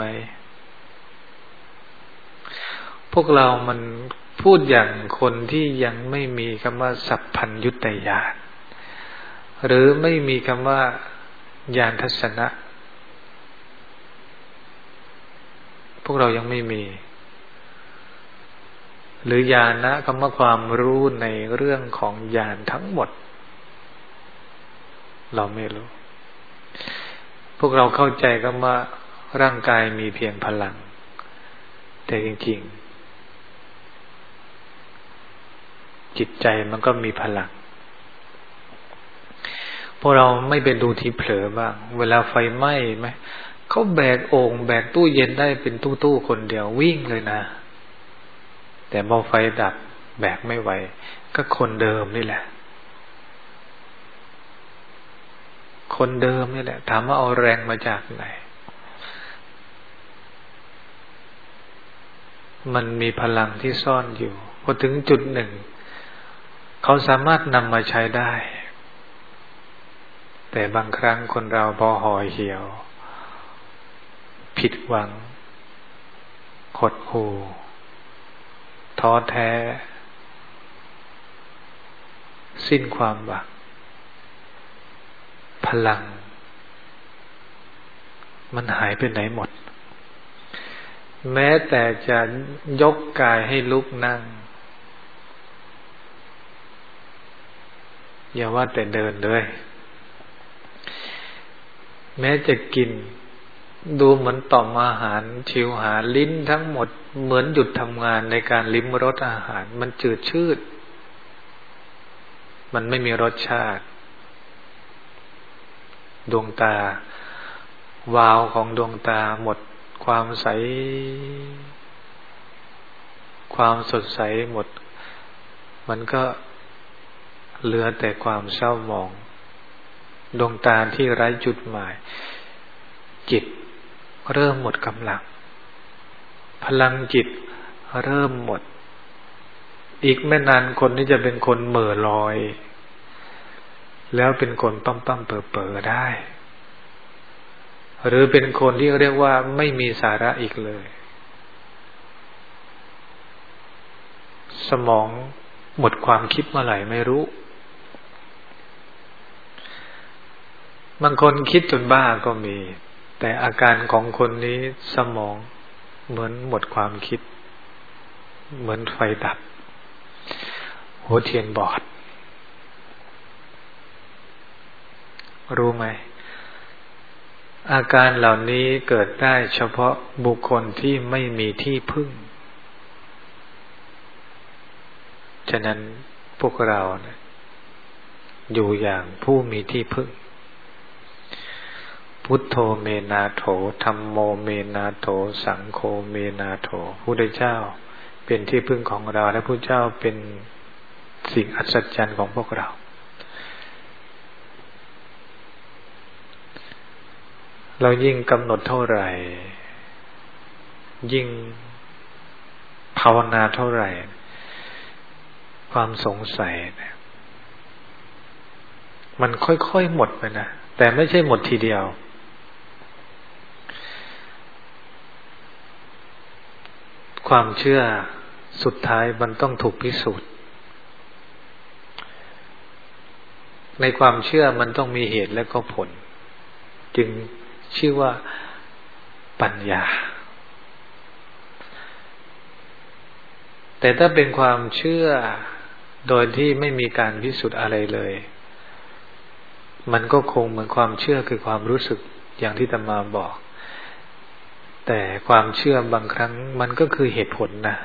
พวกเรามันพูดอย่างคนที่ยังไม่มีคำว่าสัพพัญญุตญาณหรือไม่มีคำว่าญาณทัศนะพวกเรายังไม่มีหรือญาณะคำว่าความรู้ในเรื่องของญาณทั้งหมดเราไม่รู้พวกเราเข้าใจคำว่าร่างกายมีเพียงพลังแต่จริงๆจิตใจมันก็มีพลังพวกเราไม่ไปดูที่เผลอบ้างเวลาไฟไหม้ไหมเขาแบกโอ่งแบกตู้เย็นได้เป็นตู้ๆคนเดียววิ่งเลยนะแต่พอไฟดับแบกไม่ไหวก็คนเดิมนี่แหละคนเดิมนี่แหละถามว่าเอาแรงมาจากไหนมันมีพลังที่ซ่อนอยู่พอถึงจุดหนึ่งเขาสามารถนำมาใช้ได้แต่บางครั้งคนเราพอห่อเหี่ยวผิดหวังหดหู่ท้อแท้สิ้นความหวังพลังมันหายไปไหนหมดแม้แต่จะยกกายให้ลุกนั่งอย่าว่าแต่เดินเลยแม้จะกินดูเหมือนต่อมอาหารชิวหาลิ้นทั้งหมดเหมือนหยุดทำงานในการลิ้มรสอาหารมันจืดชืดมันไม่มีรสชาติดวงตาวาวของดวงตาหมดความใสความสดใสหมดมันก็เหลือแต่ความเศร้าหมองดวงตาที่ไร้จุดหมายจิตเริ่มหมดกำลังพลังจิตเริ่มหมดอีกไม่นานคนนี้จะเป็นคนเหม่อลอยแล้วเป็นคนปั้มปั้มเป๋อเป๋อได้หรือเป็นคนที่เรียกว่าไม่มีสาระอีกเลยสมองหมดความคิดเมื่อไหร่ไม่รู้บางคนคิดจนบ้าก็มีแต่อาการของคนนี้สมองเหมือนหมดความคิดเหมือนไฟดับหัวเทียนบอดรู้ไหมอาการเหล่านี้เกิดได้เฉพาะบุคคลที่ไม่มีที่พึ่งฉะนั้นพวกเราเนี่ยอยู่อย่างผู้มีที่พึ่งพุทโธเมนาโถธัมโมเมนาโถสังโฆเมนาโถพระพุทธเจ้าเป็นที่พึ่งของเราและพระพุทธเจ้าเป็นสิ่งอัศจรรย์ของพวกเราเรายิ่งกำหนดเท่าไหร่ยิ่งภาวนาเท่าไหร่ความสงสัยเนี่ยมันค่อยๆหมดไปนะแต่ไม่ใช่หมดทีเดียวความเชื่อสุดท้ายมันต้องถูกพิสูจน์ในความเชื่อมันต้องมีเหตุและก็ผลจึงชื่อว่าปัญญาแต่ถ้าเป็นความเชื่อโดยที่ไม่มีการพิสูจน์อะไรเลยมันก็คงเหมือนความเชื่อคือความรู้สึกอย่างที่อาตมาบอกแต่ความเชื่อบางครั้งมันก็คือเหตุผลนะ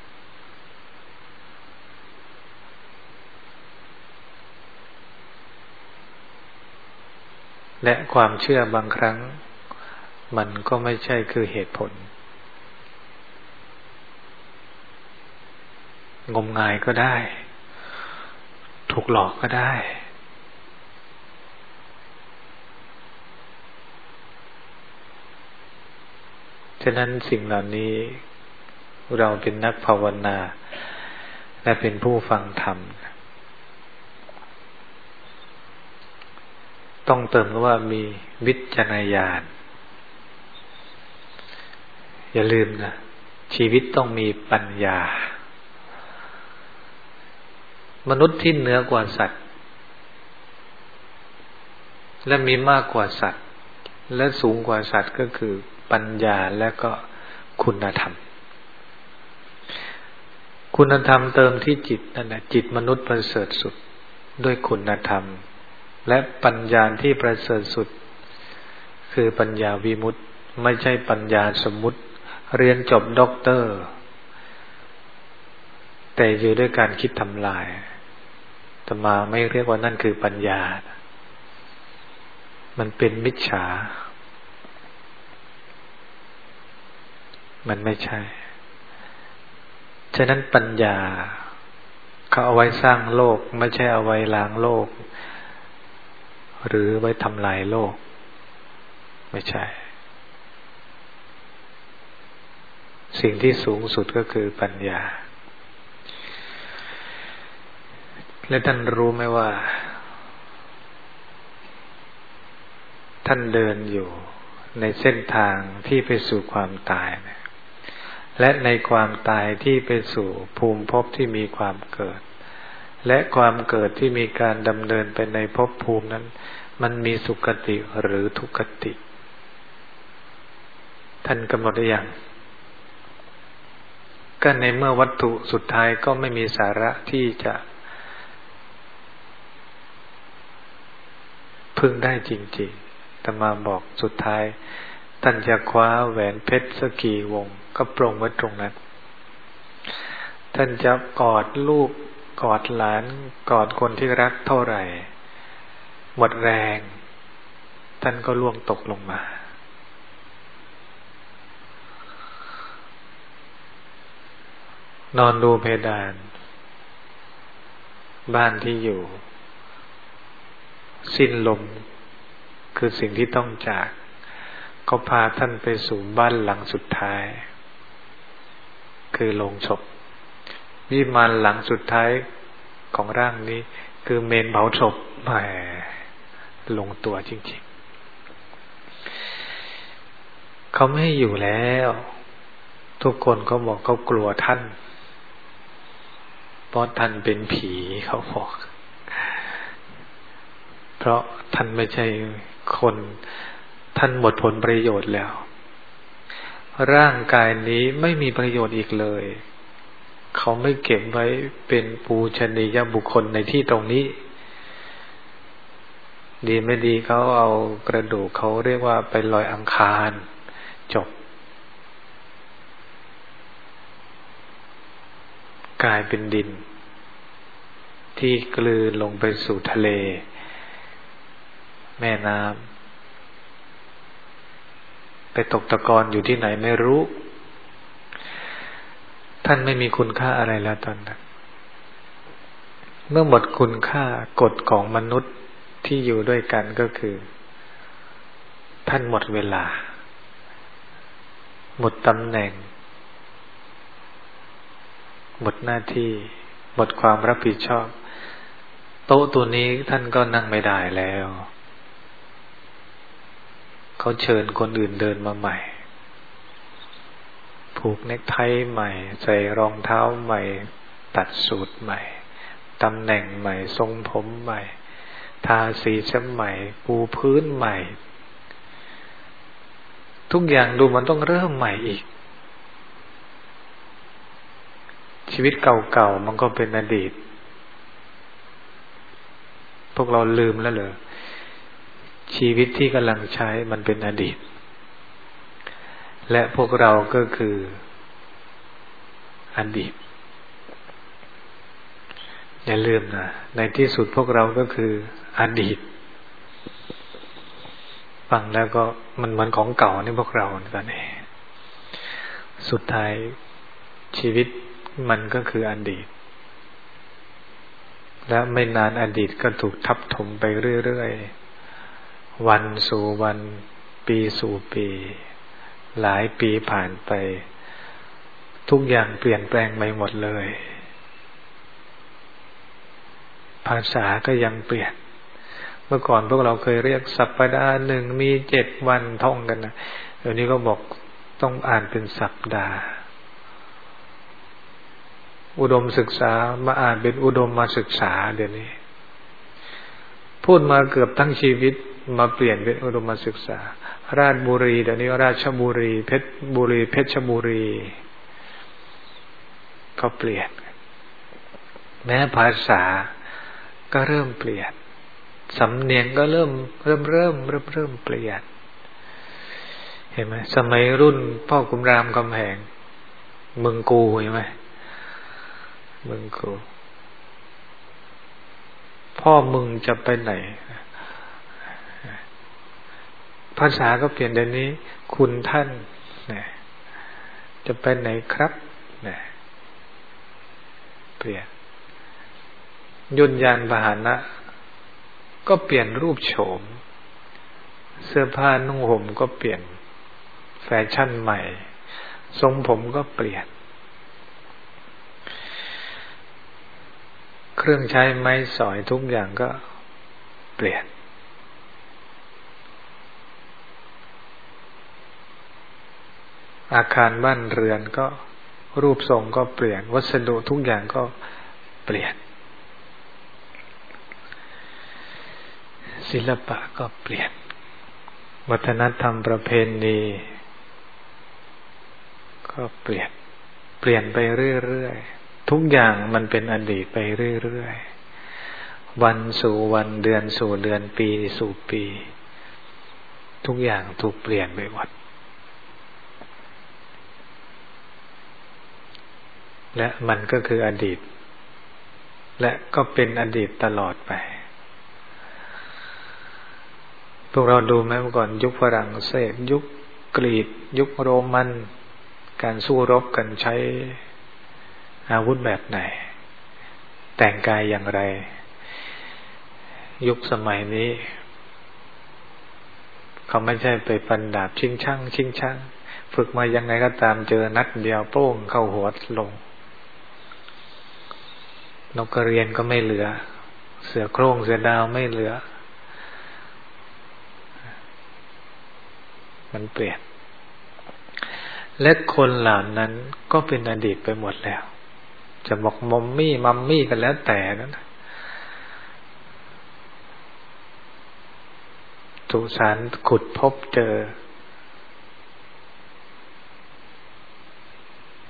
และความเชื่อบางครั้งมันก็ไม่ใช่คือเหตุผลงมงายก็ได้ถูกหลอกก็ได้ฉะนั้นสิ่งเหล่านี้เราเป็นนักภาวนาและเป็นผู้ฟังธรรมต้องเติมว่ามีวิจารณญาณอย่าลืมนะชีวิตต้องมีปัญญามนุษย์ที่เหนือกว่าสัตว์และมีมากกว่าสัตว์และสูงกว่าสัตว์ก็คือปัญญาและก็คุณธรรมคุณธรรมเติมที่จิตนั่นแหละจิตมนุษย์ประเสริฐสุดด้วยคุณธรรมและปัญญาที่ประเสริฐสุดคือปัญญาวิมุตติไม่ใช่ปัญญาสมมุติเรียนจบด็อกเตอร์แต่อยู่ด้วยการคิดทำลายอาตมาไม่เรียกว่านั่นคือปัญญามันเป็นมิจฉามันไม่ใช่ฉะนั้นปัญญาเขาเอาไว้สร้างโลกไม่ใช่เอาไว้ล้างโลกหรือไว้ทำลายโลกไม่ใช่สิ่งที่สูงสุดก็คือปัญญาและท่านรู้ไหมว่าท่านเดินอยู่ในเส้นทางที่ไปสู่ความตายนะและในความตายที่ไปสู่ภูมิภพที่มีความเกิดและความเกิดที่มีการดำเนินไปในภพภูมินั้นมันมีสุคติหรือทุกขติท่านกำหนดได้อย่างก็ในเมื่อวัตถุสุดท้ายก็ไม่มีสาระที่จะพึ่งได้จริงๆแต่มาบอกสุดท้ายท่านจะคว้าแหวนเพชรสักกี่วงก็ปรงไว้ตรงนั้นท่านจะกอดลูกกอดหลานกอดคนที่รักเท่าไหร่หมดแรงท่านก็ล่วงตกลงมานอนดูเพดานบ้านที่อยู่สิ้นลมคือสิ่งที่ต้องจากก็พาท่านไปสู่บ้านหลังสุดท้ายคือโลงศพวิมานหลังสุดท้ายของร่างนี้คือเมนเผาศพแหมลงตัวจริงๆเขาไม่ให้อยู่แล้วทุกคนเขาบอกเขากลัวท่านเพราะท่านเป็นผีเขาบอกเพราะท่านไม่ใช่คนท่านหมดผลประโยชน์แล้วร่างกายนี้ไม่มีประโยชน์อีกเลยเขาไม่เก็บไว้เป็นปูชนียบุคคลในที่ตรงนี้ดีไม่ดีเขาเอากระดูกเขาเรียกว่าไปลอยอังคารจบกลายเป็นดินที่กลืนลงไปสู่ทะเลแม่น้ำไปตกตะกอนอยู่ที่ไหนไม่รู้ท่านไม่มีคุณค่าอะไรแล้วตอนนั้นเมื่อหมดคุณค่ากฎของมนุษย์ที่อยู่ด้วยกันก็คือท่านหมดเวลาหมดตำแหน่งหมดหน้าที่หมดความรับผิดชอบโต๊ะตัวนี้ท่านก็นั่งไม่ได้แล้วเขาเชิญคนอื่นเดินมาใหม่ผูกเนคไทใหม่ใส่รองเท้าใหม่ตัดสูทใหม่ตำแหน่งใหม่ทรงผมใหม่ทาสีชั้นใหม่ปูพื้นใหม่ทุกอย่างดูมันต้องเริ่มใหม่อีกชีวิตเก่าๆมันก็เป็นอดีตพวกเราลืมแล้วเหรอชีวิตที่กำลังใช้มันเป็นอดีตและพวกเราก็คืออดีตอย่าลืมนะในที่สุดพวกเราก็คืออดีตฟังแล้วก็มันเหมือนของเก่านี่พวกเราตอนนี้สุดท้ายชีวิตมันก็คืออดีตและไม่นานอดีตก็ถูกทับถมไปเรื่อยๆวันสู่วันปีสู่ปีหลายปีผ่านไปทุกอย่างเปลี่ยนแปลงไปหมดเลยภาษาก็ยังเปลี่ยนเมื่อก่อนพวกเราเคยเรียกสัปดาห์หนึ่งมีเจ็ดวันท่องกันนะเดี๋ยวนี้ก็บอกต้องอ่านเป็นสัปดาห์อุดมศึกษามาอ่านเป็นอุดมมาศึกษาเดี๋ยวนี้พูดมาเกือบทั้งชีวิตมาเปลี่ยนเป็นอุดมมาศึกษาราชบุรีเดี๋ยวนี้ราชบุรีเพชรบุรีเพชรบุรีก็เปลี่ยนแม้ภาษาก็เริ่มเปลี่ยนสำเนียงก็เริ่มเริ่มเริ่มเริ่มเริ่มเปลี่ยนเห็นไหมสมัยรุ่นพ่อขุนรามคำแหงเมืองกูเห็นไหมเมืองกูพ่อมึงจะไปไหนภาษาก็เปลี่ยนเดี๋ยวนี้คุณท่านเนี่ยจะไปไหนครับเนี่ยเปลี่ยนยนต์ยานพาหนะก็เปลี่ยนรูปโฉมเสื้อผ้านุ่งห่มก็เปลี่ยนแฟชั่นใหม่ทรงผมก็เปลี่ยนเครื่องใช้ไม้สอยทุกอย่างก็เปลี่ยนอาคารบ้านเรือนก็รูปทรงก็เปลี่ยนวัสดุทุกอย่างก็เปลี่ยนศิลปะก็เปลี่ยนวัฒนธรรมประเพณีก็เปลี่ยนเปลี่ยนไปเรื่อยๆทุกอย่างมันเป็นอดีตไปเรื่อยๆวันสู่วันเดือนสู่เดือนปีสู่ปีทุกอย่างถูกเปลี่ยนไปหมดและมันก็คืออดีตและก็เป็นอดีตตลอดไปพวกเราดูไหมเมื่อก่อนยุคฝรั่งเศสยุคกรีกยุคโรมันการสู้รบกันใช้อาวุธแบบไหนแต่งกายอย่างไรยุคสมัยนี้เขาไม่ใช่ไปฟันดาบชิงช่างชิงช่างฝึกมายังไงก็ตามเจอนัดเดียวโป้งเข้าหัวลงนกกระเรียนก็ไม่เหลือเสือโคร่งเสือดาวไม่เหลือมันเปลี่ยนและคนเหล่านั้นก็เป็นอดีตไปหมดแล้วจะบอกมัมมี่มัมมี่กันแล้วแต่นั้นสุสานขุดพบเจอ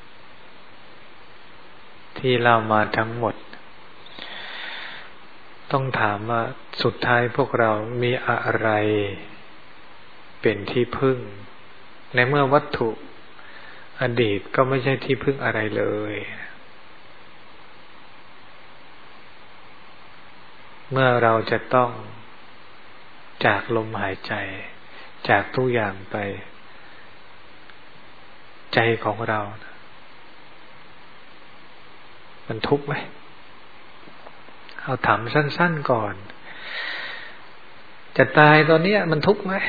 ที่เล่ามาทั้งหมดต้องถามว่าสุดท้ายพวกเรามีอะไรเป็นที่พึ่งในเมื่อวัตถุอดีตก็ไม่ใช่ที่พึ่งอะไรเลยเมื่อเราจะต้องจากลมหายใจจากทุกอย่างไปใจของเรามันทุกข์ไหมเอาถามสั้นๆก่อนจะตายตอนนี้มันทุกข์ไหม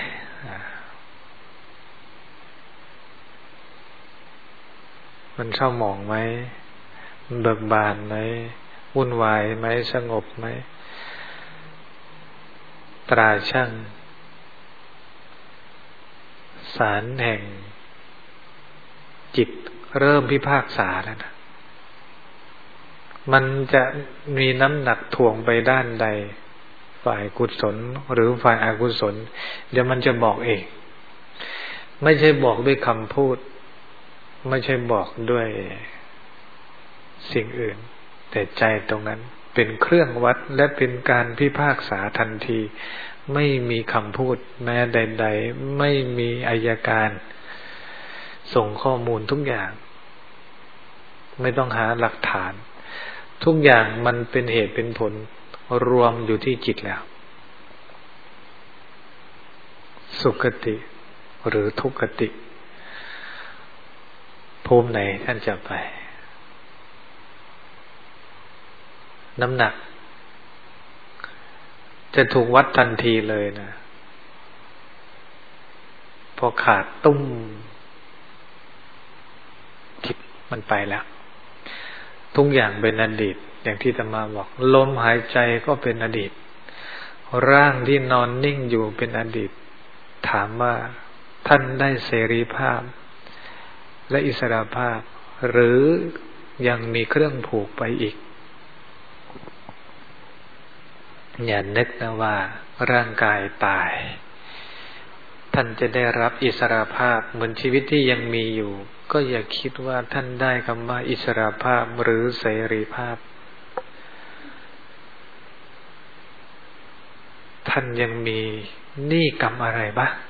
มันเศร้าหมองไหมมันเบิกบานไหมวุ่นวายไหมสงบไหมตราชั่งศาลแห่งจิตเริ่มพิพากษาแล้วนะมันจะมีน้ำหนักถ่วงไปด้านใดฝ่ายกุศลหรือฝ่ายอกุศลเดี๋ยวมันจะบอกเองไม่ใช่บอกด้วยคำพูดไม่ใช่บอกด้วยสิ่งอื่นแต่ใจตรงนั้นเป็นเครื่องวัดและเป็นการพิพากษาทันทีไม่มีคำพูดแม้ใดๆไม่มีอัยการส่งข้อมูลทุกอย่างไม่ต้องหาหลักฐานทุกอย่างมันเป็นเหตุเป็นผลรวมอยู่ที่จิตแล้วสุขติหรือทุกขติภูมิไหนท่านจะไปน้ำหนักจะถูกวัดทันทีเลยนะพอขาดตุ้มจิตมันไปแล้วทุกอย่างเป็นอดีตอย่างที่อาตมาบอกลมหายใจก็เป็นอดีตร่างที่นอนนิ่งอยู่เป็นอดีตถามว่าท่านได้เสรีภาพและอิสรภาพหรือยังมีเครื่องผูกไปอีกอย่านึกนะว่าร่างกายตายท่านจะได้รับอิสรภาพเหมือนชีวิตที่ยังมีอยู่ก็อย่าคิดว่าท่านได้คำว่าอิสรภาพหรือเสรีภาพท่านยังมีหนี้กรรมอะไรบ้าง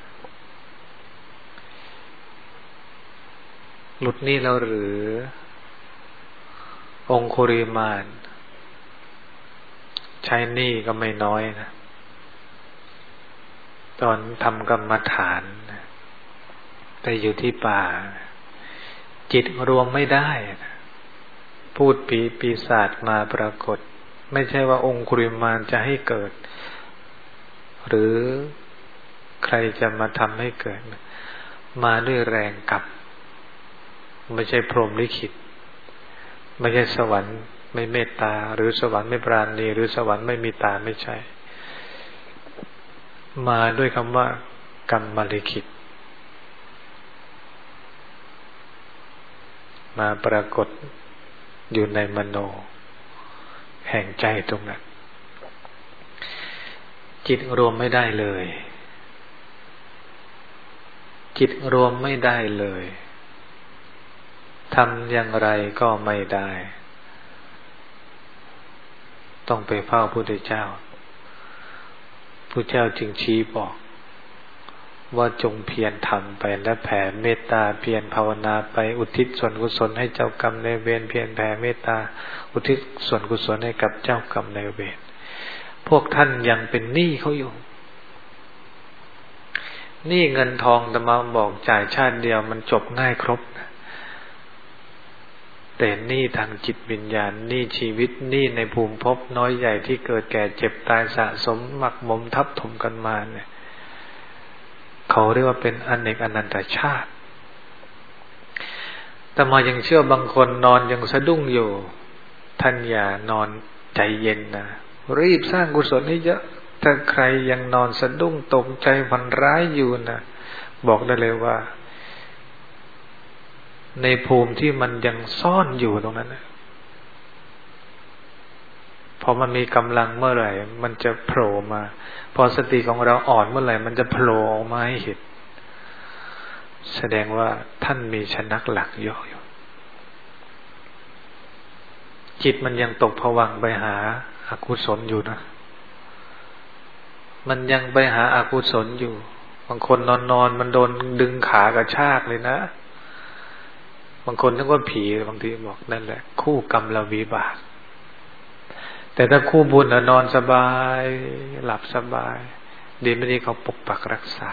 หลุดหนี้แล้วหรือองคุริมานใช้หนี้ก็ไม่น้อยนะตอนทำกรรมฐานแต่อยู่ที่ป่าจิตรวมไม่ได้พูดผีปีศาจมาปรากฏไม่ใช่ว่าองคุริมานจะให้เกิดหรือใครจะมาทำให้เกิดมาด้วยแรงกรรมไม่ใช่พรหมลิขิตไม่ใช่สวรรค์ไม่เมตตาหรือสวรรค์ไม่ปราณีหรือสวรรค์ไม่มีตาไม่ใช่มาด้วยคำว่ากรรมลิขิตมาปรากฏอยู่ในมโนแห่งใจตรงนั้นจิตรวมไม่ได้เลยจิตรวมไม่ได้เลยทำอย่างไรก็ไม่ได้ต้องไปเฝ้าพระพุทธเจ้าพระเจ้าจึงชี้บอกว่าจงเพียรทำไปและแผ่เมตตาเพียรภาวนาไปอุทิศส่วนกุศลให้เจ้ากรรมนายเวรเพียรแผ่เมตตาอุทิศส่วนกุศลให้กับเจ้ากรรมนายเวรพวกท่านยังเป็นหนี้เขาอยู่หนี้เงินทองแต่มาบอกจ่ายชาติเดียวมันจบง่ายครบแต่หนี้ทางจิตวิญญาณหนี้ชีวิตหนี้ในภูมิภพน้อยใหญ่ที่เกิดแก่เจ็บตายสะสมหมักหมมทับถมกันมาเนี่ยเขาเรียกว่าเป็นอเนกอนันตชาติแต่มายังเชื่อบางคนนอนยังสะดุ้งอยู่ท่านอย่านอนใจเย็นนะรีบสร้างกุศลให้เยอะถ้าใครยังนอนสะดุ้งตกใจฝันร้ายอยู่นะบอกได้เลยว่าในภูมิที่มันยังซ่อนอยู่ตรงนั้นนะพอมันมีกำลังเมื่อไหร่มันจะโผล่มาพอสติของเราอ่อนเมื่อไหร่มันจะโผล่ออกมาให้เห็นแสดงว่าท่านมีชนักหลักเยอะอยู่จิตมันยังตกผวังค์ไปหาอกุศลอยู่นะมันยังไปหาอกุศลอยู่บางคนนอนนอนมันโดนดึงขากระชากเลยนะบางคนนึกว่าผีบางทีบอกนั่นแหละคู่กรรมเราวิบากแต่ถ้าคู่บุญนอนสบายหลับสบายดีไม่ดีเขาปกปักรักษา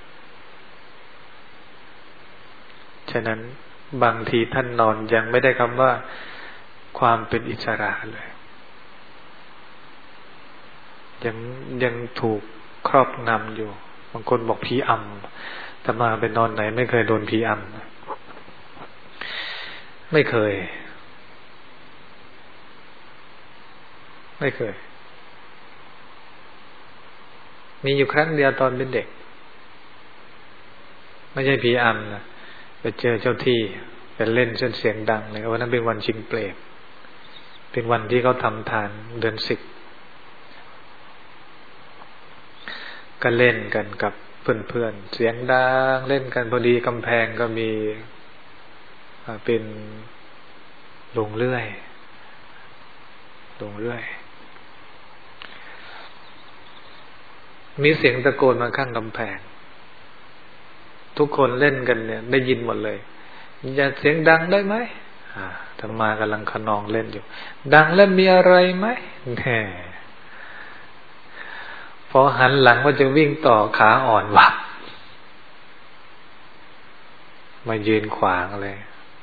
ฉะนั้นบางทีท่านนอนยังไม่ได้คำว่าความเป็นอิสระเลยยังยังถูกครอบงำอยู่บางคนบอกผีอำแต่มาไปนอนไหนไม่เคยโดนผีอำไม่เคยไม่เคยมีอยู่ครั้งเดียวตอนเป็นเด็กไม่ใช่ผีอำนะไปเจอเจ้าที่ไปเล่นจนเสียงดังเลยวันนั้นเป็นวันชิงเปรตเป็นวันที่เขาทำทานเดือนสิบก็เล่นกันกับเพื่อนๆเสียงดังเล่นกันพอดีกำแพงก็มีเป็นลงเลื่อยลงเลื่อยมีเสียงตะโกนมาข้างกำแพงทุกคนเล่นกันเนี่ยได้ยินหมดเลยอย่าเสียงดังได้ไหมอ่าธรรมากำลังขนองเล่นอยู่ดังแล้วมีอะไรไหมแหมพอหันหลังว่าจะวิ่งต่อขาอ่อนวับมายืนขวางเลย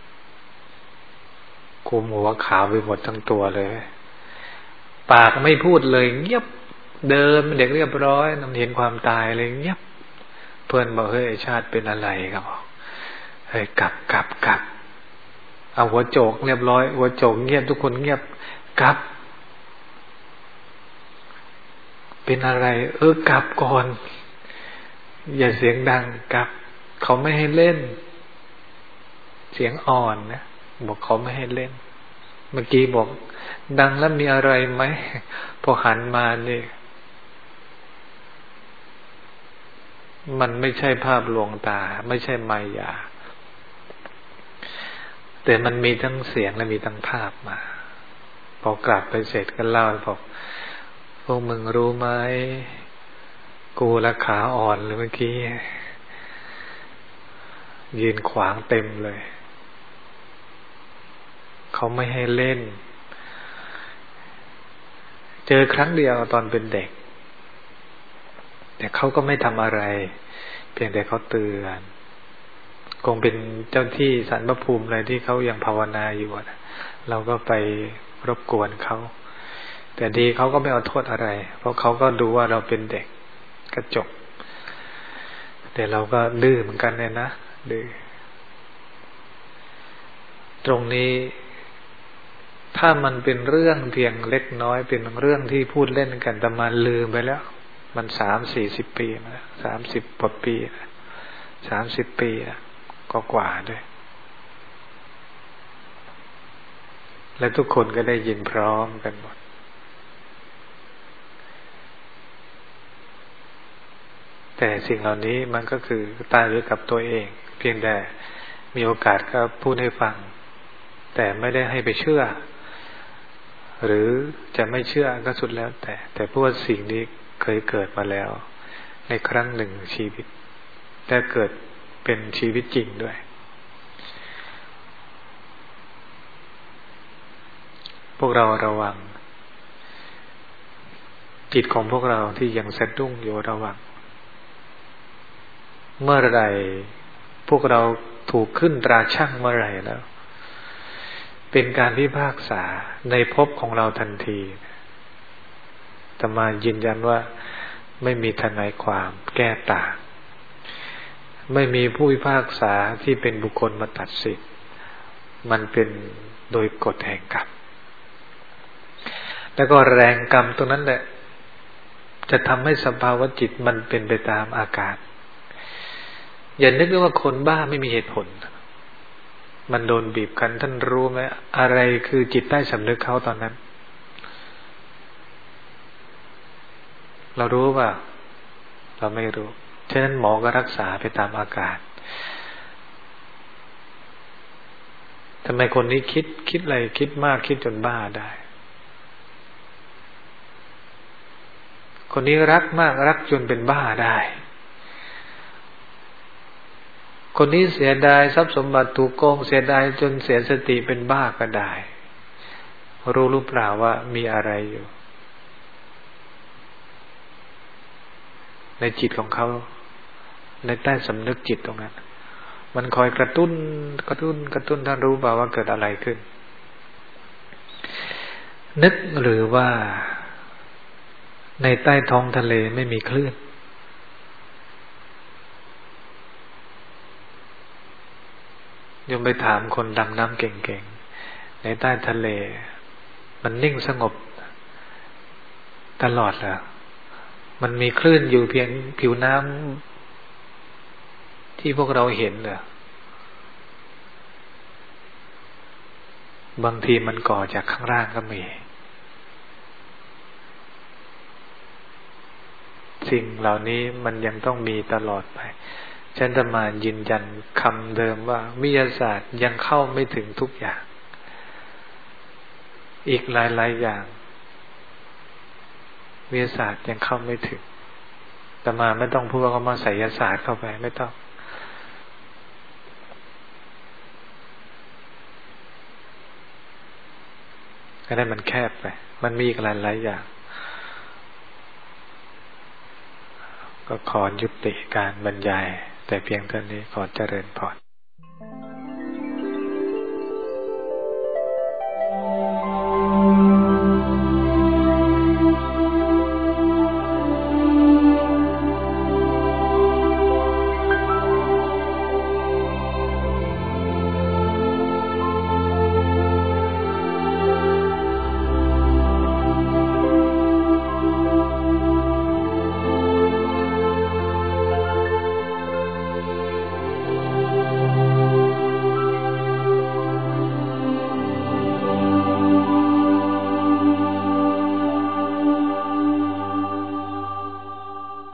คุมหัวขาวไปหมดทั้งตัวเลยปากไม่พูดเลยเงียบเดินเด็กเรียบร้อยนำเห็นความตายเลยเงียบเพื่อนบอกเฮ้ยชาติเป็นอะไรครับบอกเฮ้ยกลับกลับกลับเอาหัวโจกเรียบร้อยหัวโจกเงียบทุกคนเงียบกลับเป็นอะไรเออกลับก่อนอย่าเสียงดังกลับเขาไม่ให้เล่นเสียงอ่อนนะบอกเขาไม่ให้เล่นเมื่อกี้บอกดังแล้วมีอะไรไหมพอหันมานี่มันไม่ใช่ภาพลวงตาไม่ใช่มายาแต่มันมีทั้งเสียงและมีทั้งภาพมาพอกลับไปเสร็จก็เล่าบอกพวกมึงรู้ไหมกูละขาอ่อนเลยเมื่อกี้ยืนขวางเต็มเลยเขาไม่ให้เล่นเจอครั้งเดียวตอนเป็นเด็กแต่เขาก็ไม่ทำอะไรเพียงแต่เขาเตือนคงเป็นเจ้าที่ศาลพระภูมิอะไรที่เขายังภาวนาอยู่นะเราก็ไปรบกวนเขาแต่ดีเขาก็ไม่เอาโทษอะไรเพราะเขาก็ดูว่าเราเป็นเด็กก็จบแต่เราก็ดื้อเหมือนกันเนี่ยนะดื้อตรงนี้ถ้ามันเป็นเรื่องเพียงเล็กน้อยเป็นเรื่องที่พูดเล่นกันแต่มันลืมไปแล้วมันสามสี่สิบปีนะสามสิบกว่าปีนะสามสิบปีนะก็กว่าด้วยและทุกคนก็ได้ยินพร้อมกันหมดแต่สิ่งเหล่านี้มันก็คือตายอยู่กับตัวเองเพียงแต่มีโอกาสก็พูดให้ฟังแต่ไม่ได้ให้ไปเชื่อหรือจะไม่เชื่อก็สุดแล้วแต่แต่เพราะว่าสิ่งนี้เคยเกิดมาแล้วในครั้งหนึ่งชีวิตและเกิดเป็นชีวิตจริงด้วยพวกเราระวังจิตของพวกเราที่ยังสะดุ้งอยู่ระวังเมื่อไรพวกเราถูกขึ้นตราชั่งเมื่อไรแล้วเป็นการพิพากษาในภพของเราทันทีแต่มายืนยันว่าไม่มีทนายความแก้ต่างไม่มีผู้พิพากษาที่เป็นบุคคลมาตัดสินมันเป็นโดยกฎแห่งกรรมแล้วก็แรงกรรมตรงนั้นแหละจะทำให้สภาวะจิตมันเป็นไปตามอาการอย่านึกว่าคนบ้าไม่มีเหตุผลมันโดนบีบคั้นท่านรู้ไหมอะไรคือจิตใต้สำนึกเขาตอนนั้นเรารู้ป่ะเราไม่รู้ฉะนั้นหมอก็รักษาไปตามอาการทำไมคนนี้คิดคิดอะไรคิดมากคิดจนบ้าได้คคนนี้รักมากรักจนเป็นบ้าได้คนนี้เสียดายทรัพย์สมบัติถูกโกงเสียดายจนเสียสติเป็นบ้าก็ได้รู้หรือเปล่าว่ามีอะไรอยู่ในจิตของเขาในใต้สำนึกจิตตรงนั้นมันคอยกระตุ้นกระตุ้นกระตุ้นท่านรู้เปล่าว่าเกิดอะไรขึ้นนึกหรือว่าในใต้ท้องทะเลไม่มีคลื่นยมไปถามคนดำน้ำเก่งๆในใต้ทะเลมันนิ่งสงบตลอดเหรอมันมีคลื่นอยู่เพียงผิวน้ำที่พวกเราเห็นเหรอบางทีมันก่อจากข้างล่างก็มีสิ่งเหล่านี้มันยังต้องมีตลอดไปฉันจะมายืนยันคำเดิมว่าวิทยาศาสตร์ยังเข้าไม่ถึงทุกอย่างอีกหลายๆอย่างวิทยาศาสตร์ยังเข้าไม่ถึงแต่มาไม่ต้องพูดว่าเขามาไสยศาสตร์เข้าไปไม่ต้องก็ได้มันแคบไปมันมีอีกหลายๆอย่างก็ขอยุติการบรรยายแต่เพียงเท่านี้ขอเจริญพร